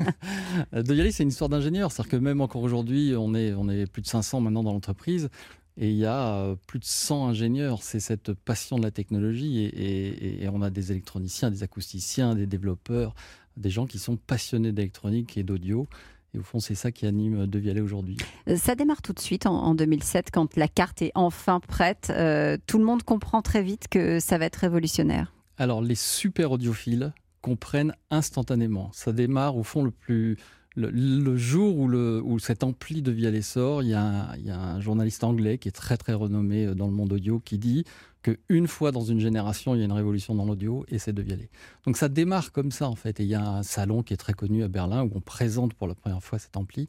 De Vialet, c'est une histoire d'ingénieur. C'est-à-dire que même encore aujourd'hui, on est, on est plus de cinq cents maintenant dans l'entreprise. Et il y a plus de cent ingénieurs. C'est cette passion de la technologie. Et, et, et on a des électroniciens, des acousticiens, des développeurs, des gens qui sont passionnés d'électronique et d'audio. Et au fond, c'est ça qui anime De Vialet aujourd'hui. Ça démarre tout de suite en, en deux mille sept, quand la carte est enfin prête. Euh, tout le monde comprend très vite que ça va être révolutionnaire. Alors, les super audiophiles comprennent instantanément. Ça démarre au fond le plus... Le, le jour où, le, où cet ampli De Vialet sort, il y, a un, il y a un journaliste anglais qui est très très renommé dans le monde audio qui dit qu'une fois dans une génération, il y a une révolution dans l'audio et c'est De Vialet. Donc ça démarre comme ça en fait. Et il y a un salon qui est très connu à Berlin où on présente pour la première fois cet ampli.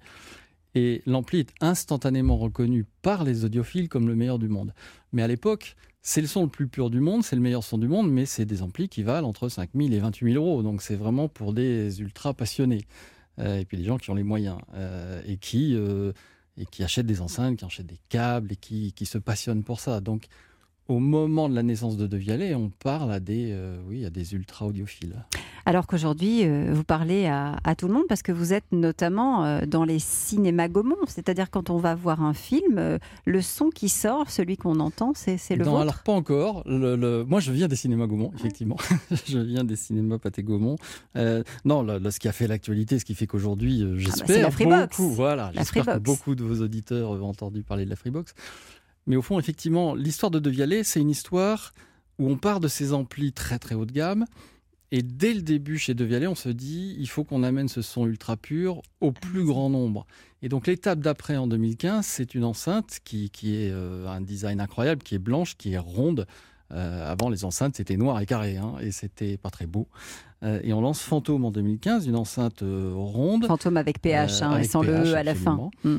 Et l'ampli est instantanément reconnu par les audiophiles comme le meilleur du monde. Mais à l'époque, c'est le son le plus pur du monde, c'est le meilleur son du monde, mais c'est des amplis qui valent entre cinq mille et vingt-huit mille euros. Donc c'est vraiment pour des ultra passionnés. Euh, et puis des gens qui ont les moyens euh, et, qui, euh, et qui achètent des enceintes, qui achètent des câbles et qui, qui se passionnent pour ça. Donc, au moment de la naissance de De Vialet, on parle à des, euh, oui, à des ultra-audiophiles. Alors qu'aujourd'hui, euh, vous parlez à, à tout le monde parce que vous êtes notamment euh, dans les cinémas Gaumont. C'est-à-dire quand on va voir un film, euh, le son qui sort, celui qu'on entend, c'est, c'est le non, vôtre? Alors pas encore. Le, le... Moi, je viens des cinémas Gaumont, effectivement. je viens des cinémas Pathé Gaumont. Euh, non, là, là, ce qui a fait l'actualité, ce qui fait qu'aujourd'hui, euh, j'espère ah bah beaucoup, voilà, la j'espère Freebox. que beaucoup de vos auditeurs ont entendu parler de la Freebox. Mais au fond, effectivement, l'histoire de De Vialet, c'est une histoire où on part de ces amplis très très haut de gamme. Et dès le début, chez De Vialet, on se dit il faut qu'on amène ce son ultra pur au plus grand nombre. Et donc l'étape d'après, en deux mille quinze, c'est une enceinte qui, qui est euh, un design incroyable, qui est blanche, qui est ronde. Euh, avant, les enceintes, c'était noir et carré, hein, et c'était pas très beau. Euh, et on lance Fantôme en deux mille quinze, une enceinte euh, ronde. Fantôme avec P H, euh, hein, avec et sans P H, le E à la fin. Mm.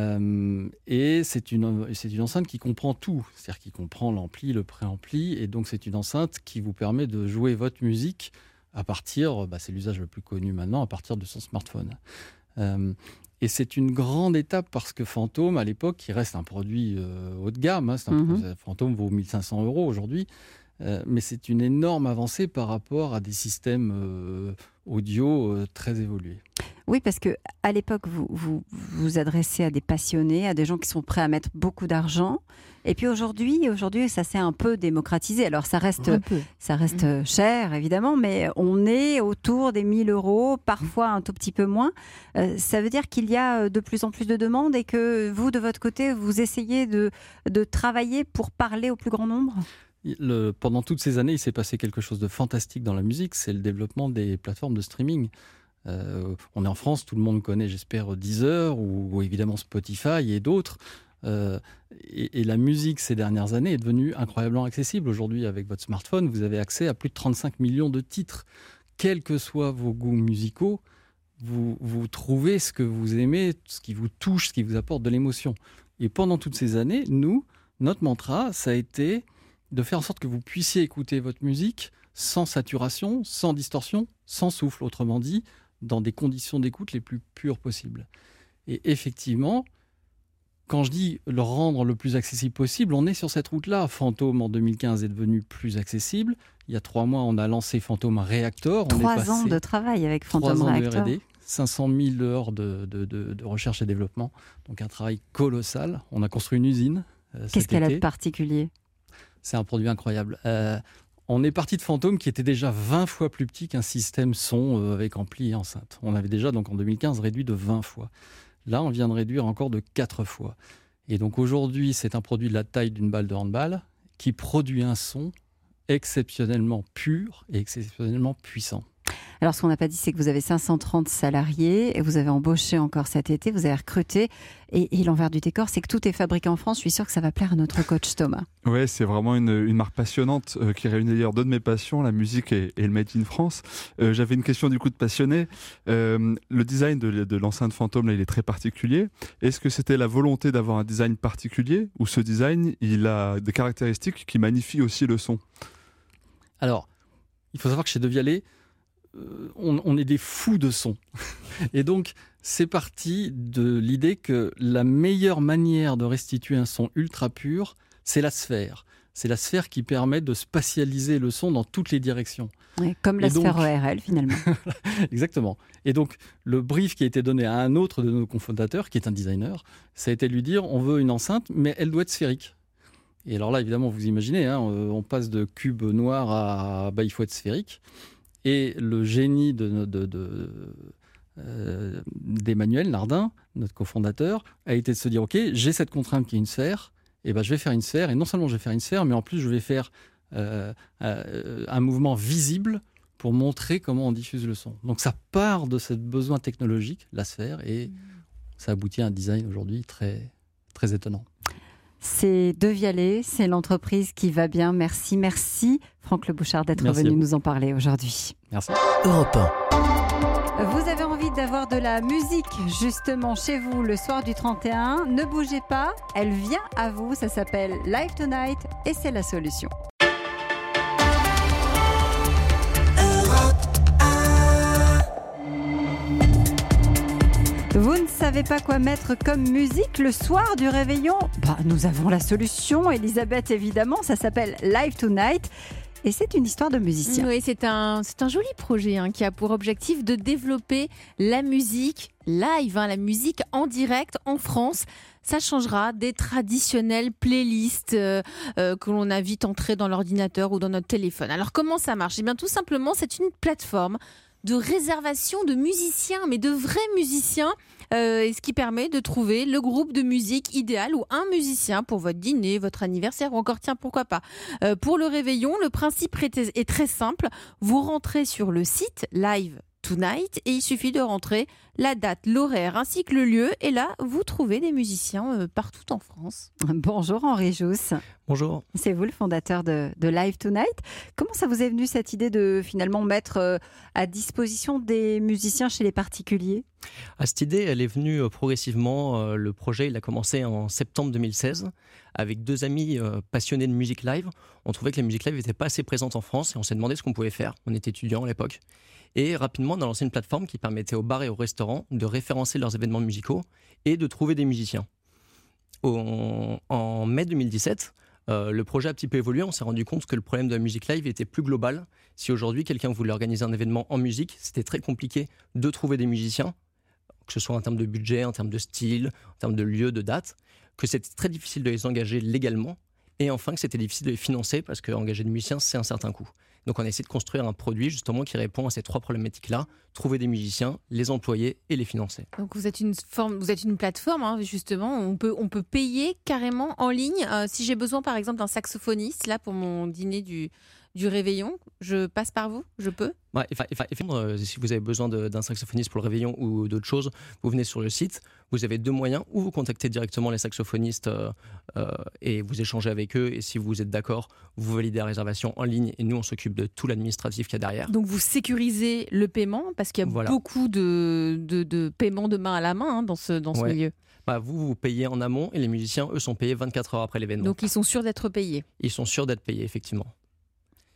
Euh, et c'est une, c'est une enceinte qui comprend tout. C'est-à-dire qui comprend l'ampli, le préampli. Et donc, c'est une enceinte qui vous permet de jouer votre musique à partir, bah, c'est l'usage le plus connu maintenant, à partir de son smartphone. Euh, Et c'est une grande étape parce que Fantôme, à l'époque, il reste un produit euh, haut de gamme. Hein, c'est un mm-hmm. Fantôme vaut mille cinq cents euros aujourd'hui. Euh, mais c'est une énorme avancée par rapport à des systèmes euh, audio euh, très évolués. Oui, parce qu'à l'époque, vous, vous vous adressez à des passionnés, à des gens qui sont prêts à mettre beaucoup d'argent. Et puis aujourd'hui, aujourd'hui, ça s'est un peu démocratisé. Alors ça reste, ça reste mmh. cher, évidemment, mais on est autour des mille euros, parfois un tout petit peu moins. Euh, ça veut dire qu'il y a de plus en plus de demandes et que vous, de votre côté, vous essayez de, de travailler pour parler au plus grand nombre ? Le, pendant toutes ces années, il s'est passé quelque chose de fantastique dans la musique, c'est le développement des plateformes de streaming. Euh, on est en France, tout le monde connaît, j'espère, Deezer ou, ou évidemment Spotify et d'autres. Euh, et, et la musique ces dernières années est devenue incroyablement accessible. Aujourd'hui, avec votre smartphone, vous avez accès à plus de trente-cinq millions de titres. Quels que soient vos goûts musicaux, vous, vous trouvez ce que vous aimez, ce qui vous touche, ce qui vous apporte de l'émotion. Et pendant toutes ces années, nous, notre mantra, ça a été de faire en sorte que vous puissiez écouter votre musique sans saturation, sans distorsion, sans souffle, autrement dit, dans des conditions d'écoute les plus pures possibles. Et effectivement, quand je dis le rendre le plus accessible possible, on est sur cette route-là. Fantôme, en deux mille quinze, est devenu plus accessible. Il y a trois mois, on a lancé Fantôme Reactor. On Trois est passé ans de travail avec Fantôme trois ans Reactor. de R et D, cinq cent mille heures de, de, de, de recherche et développement. Donc un travail colossal. On a construit une usine. Euh, Qu'est-ce cet qu'elle a été. de particulier? C'est un produit incroyable. Euh, on est parti de Fantôme qui était déjà vingt fois plus petit qu'un système son euh, avec ampli et enceinte. On avait déjà donc en deux mille quinze réduit de vingt fois. Là, on vient de réduire encore de quatre fois. Et donc aujourd'hui, c'est un produit de la taille d'une balle de handball qui produit un son exceptionnellement pur et exceptionnellement puissant. Alors, ce qu'on n'a pas dit, c'est que vous avez cinq cent trente salariés et vous avez embauché encore cet été, vous avez recruté. Et, et l'envers du décor, c'est que tout est fabriqué en France. Je suis sûre que ça va plaire à notre coach Thomas. Ouais, c'est vraiment une, une marque passionnante euh, qui réunit d'ailleurs deux de mes passions, la musique et, et le Made in France. Euh, j'avais une question du coup de passionné. Euh, le design de, de l'enceinte Fantôme, là, il est très particulier. Est-ce que c'était la volonté d'avoir un design particulier ou ce design, il a des caractéristiques qui magnifient aussi le son? Alors, il faut savoir que chez De Vialet, euh, on, on est des fous de son. Et donc, c'est parti de l'idée que la meilleure manière de restituer un son ultra pur, c'est la sphère. C'est la sphère qui permet de spatialiser le son dans toutes les directions. Ouais, comme la Et donc- sphère O R L, finalement. Exactement. Et donc, le brief qui a été donné à un autre de nos cofondateurs, qui est un designer, ça a été de lui dire, on veut une enceinte, mais elle doit être sphérique. Et alors là, évidemment, vous imaginez, hein, on passe de cube noir à bah, il faut être sphérique. Et le génie de, de, de, euh, d'Emmanuel Nardin, notre cofondateur, a été de se dire, OK, j'ai cette contrainte qui est une sphère, et ben je vais faire une sphère, et non seulement je vais faire une sphère, mais en plus je vais faire euh, euh, un mouvement visible pour montrer comment on diffuse le son. Donc ça part de ce besoin technologique, la sphère, et ça aboutit à un design aujourd'hui très, très étonnant. C'est De Vialet, c'est l'entreprise qui va bien. Merci, merci Franck Le Bouchard d'être Merci venu à vous. nous en parler aujourd'hui. Merci. Europe un. Vous avez envie d'avoir de la musique justement chez vous le soir du trente et un. Ne bougez pas, elle vient à vous. Ça s'appelle Live Tonight et c'est la solution. Vous ne savez pas quoi mettre comme musique le soir du réveillon? Bah, nous avons la solution, Elisabeth évidemment, ça s'appelle Live Tonight et c'est une histoire de musicien. Oui, c'est un, c'est un joli projet hein, qui a pour objectif de développer la musique live, hein, la musique en direct en France. Ça changera des traditionnelles playlists euh, euh, que l'on a vite entrées dans l'ordinateur ou dans notre téléphone. Alors comment ça marche? Eh bien tout simplement, c'est une plateforme de réservation de musiciens, mais de vrais musiciens, euh, et ce qui permet de trouver le groupe de musique idéal ou un musicien pour votre dîner, votre anniversaire ou encore, tiens, pourquoi pas. Euh, pour le réveillon, le principe est très simple. Vous rentrez sur le site Live Tonight et il suffit de rentrer la date, l'horaire ainsi que le lieu et là, vous trouvez des musiciens euh, partout en France. Bonjour Henri Jousse. Bonjour. C'est vous le fondateur de, de Live Tonight. Comment ça vous est venu cette idée de finalement mettre euh, à disposition des musiciens chez les particuliers? Ah, cette idée, elle est venue euh, progressivement. Euh, le projet, il a commencé en septembre deux mille seize avec deux amis euh, passionnés de musique live. On trouvait que la musique live n'était pas assez présente en France et on s'est demandé ce qu'on pouvait faire. On était étudiants à l'époque. Et rapidement, on a lancé une plateforme qui permettait aux bars et aux restaurants de référencer leurs événements musicaux et de trouver des musiciens. Au, en mai deux mille dix-sept, euh, le projet a un petit peu évolué. On s'est rendu compte que le problème de la musique live était plus global. Si aujourd'hui, quelqu'un voulait organiser un événement en musique, c'était très compliqué de trouver des musiciens, que ce soit en termes de budget, en termes de style, en termes de lieu, de date, que c'était très difficile de les engager légalement et enfin que c'était difficile de les financer parce qu'engager des musiciens, c'est un certain coût. Donc on a essayé de construire un produit justement qui répond à ces trois problématiques-là, trouver des musiciens, les employer et les financer. Donc vous êtes une forme, vous êtes une plateforme hein, justement, on peut, on peut payer carrément en ligne. Euh, si j'ai besoin par exemple d'un saxophoniste là pour mon dîner du, du réveillon, je passe par vous, je peux? Ouais, effectivement, euh, si vous avez besoin de, d'un saxophoniste pour le réveillon ou d'autres choses, vous venez sur le site, vous avez deux moyens, ou vous contactez directement les saxophonistes euh, euh, et vous échangez avec eux, et si vous êtes d'accord, vous validez la réservation en ligne, et nous on s'occupe de tout l'administratif qu'il y a derrière. Donc vous sécurisez le paiement, parce qu'il y a voilà. beaucoup de, de, de paiements de main à la main hein, dans ce, dans ce ouais. milieu. Bah, vous, vous payez en amont, et les musiciens, eux, sont payés vingt-quatre heures après l'événement. Donc ils sont sûrs d'être payés? Ils sont sûrs d'être payés, effectivement.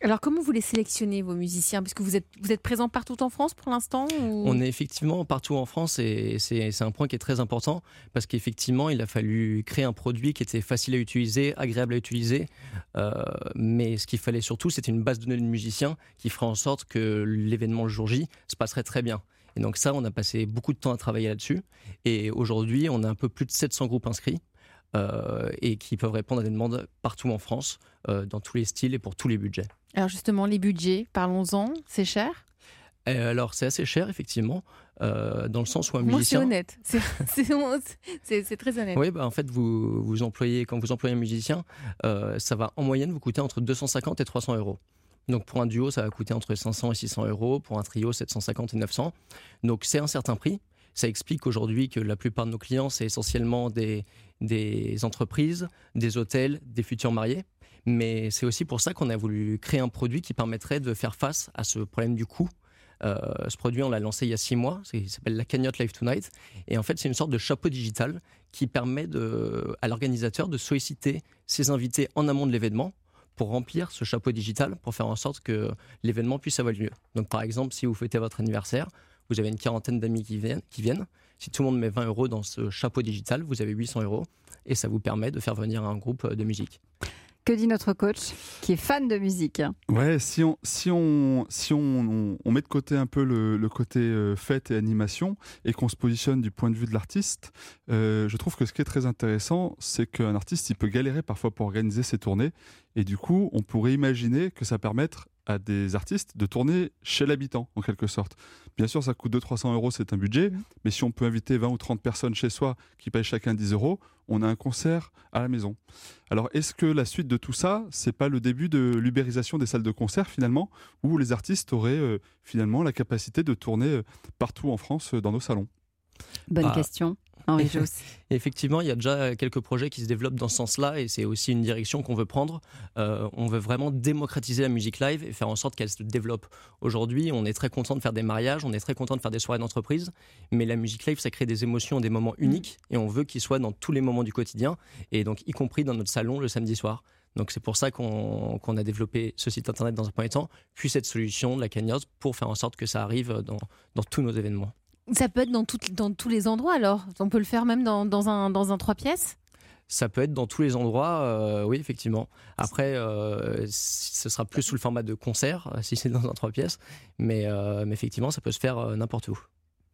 Alors, comment vous les sélectionnez, vos musiciens ? Parce que vous êtes, vous êtes présents partout en France pour l'instant ou... On est effectivement partout en France et c'est, c'est un point qui est très important parce qu'effectivement, il a fallu créer un produit qui était facile à utiliser, agréable à utiliser. Euh, mais ce qu'il fallait surtout, c'était une base de données de musiciens qui ferait en sorte que l'événement le jour J se passerait très bien. Et donc ça, on a passé beaucoup de temps à travailler là-dessus. Et aujourd'hui, on a un peu plus de sept cents groupes inscrits. Euh, et qui peuvent répondre à des demandes partout en France, euh, dans tous les styles et pour tous les budgets. Alors justement, les budgets, parlons-en, c'est cher ? euh, Alors c'est assez cher, effectivement, euh, dans le sens où un musicien... Moi, c'est honnête, c'est, c'est, c'est, c'est très honnête. Oui, bah, en fait, vous, vous employez, quand vous employez un musicien, euh, ça va en moyenne vous coûter entre deux cent cinquante et trois cents euros. Donc pour un duo, ça va coûter entre cinq cents et six cents euros, pour un trio, sept cent cinquante et neuf cents. Donc c'est un certain prix. Ça explique aujourd'hui que la plupart de nos clients, c'est essentiellement des, des entreprises, des hôtels, des futurs mariés. Mais c'est aussi pour ça qu'on a voulu créer un produit qui permettrait de faire face à ce problème du coût. Euh, ce produit, on l'a lancé il y a six mois. C'est, il s'appelle la cagnotte Live Tonight. Et en fait, c'est une sorte de chapeau digital qui permet de, à l'organisateur de solliciter ses invités en amont de l'événement pour remplir ce chapeau digital, pour faire en sorte que l'événement puisse avoir lieu. Donc par exemple, si vous fêtez votre anniversaire, vous avez une quarantaine d'amis qui viennent, qui viennent. Si tout le monde met vingt euros dans ce chapeau digital, vous avez huit cents euros et ça vous permet de faire venir un groupe de musique. Que dit notre coach qui est fan de musique ? Ouais, si on, si on, si on, on, on met de côté un peu le, le côté euh, fête et animation et qu'on se positionne du point de vue de l'artiste, euh, je trouve que ce qui est très intéressant, c'est qu'un artiste, il peut galérer parfois pour organiser ses tournées et du coup, on pourrait imaginer que ça permette à des artistes de tourner chez l'habitant, en quelque sorte. Bien sûr, ça coûte deux cents à trois cents euros, c'est un budget, mmh. mais si on peut inviter vingt ou trente personnes chez soi qui payent chacun dix euros, on a un concert à la maison. Alors, est-ce que la suite de tout ça, c'est pas le début de l'ubérisation des salles de concert, finalement, où les artistes auraient euh, finalement la capacité de tourner euh, partout en France euh, dans nos salons ? Bonne ah. question. Henri Jousse. Effectivement, il y a déjà quelques projets qui se développent dans ce sens-là et c'est aussi une direction qu'on veut prendre. Euh, on veut vraiment démocratiser la musique live et faire en sorte qu'elle se développe. Aujourd'hui, on est très content de faire des mariages, on est très content de faire des soirées d'entreprise, mais la musique live, ça crée des émotions, des moments uniques et on veut qu'ils soient dans tous les moments du quotidien et donc y compris dans notre salon le samedi soir. Donc c'est pour ça qu'on, qu'on a développé ce site internet dans un premier temps, puis cette solution de la cagnotte pour faire en sorte que ça arrive dans, dans tous nos événements. Ça peut être dans, tout, dans tous les endroits alors ? On peut le faire même dans, dans un, dans un trois pièces ? Ça peut être dans tous les endroits, euh, oui, effectivement. Après, euh, ce sera plus sous le format de concert, si c'est dans un trois pièces. Mais, euh, mais effectivement, ça peut se faire euh, n'importe où.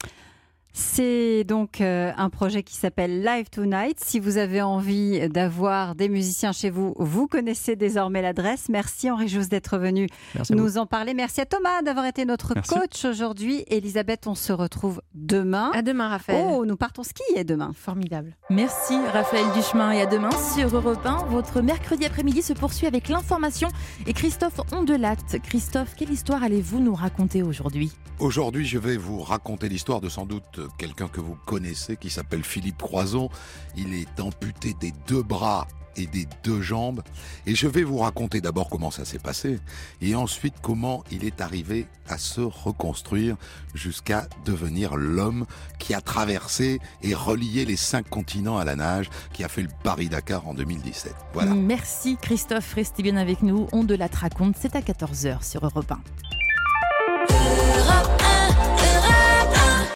C'est donc euh, un projet qui s'appelle Live Tonight. Si vous avez envie d'avoir des musiciens chez vous, vous connaissez désormais l'adresse. Merci Henri Jousse d'être venu Merci nous en parler. Merci à Thomas d'avoir été notre Merci. coach aujourd'hui. Elisabeth, on se retrouve demain. À demain, Raphaël. Oh, nous partons skier demain. Formidable. Merci Raphaël Duchemin et à demain sur Europe un. Votre mercredi après-midi se poursuit avec l'information et Christophe Ondelatte. Christophe, quelle histoire allez-vous nous raconter aujourd'hui ? Aujourd'hui, je vais vous raconter l'histoire de sans doute quelqu'un que vous connaissez qui s'appelle Philippe Croizon. Il est amputé des deux bras et des deux jambes. Et je vais vous raconter d'abord comment ça s'est passé et ensuite comment il est arrivé à se reconstruire jusqu'à devenir l'homme qui a traversé et relié les cinq continents à la nage, qui a fait le Paris-Dakar en deux mille dix-sept. Voilà. Merci Christophe, restez bien avec nous. On de la raconte, c'est à quatorze heures sur Europe un.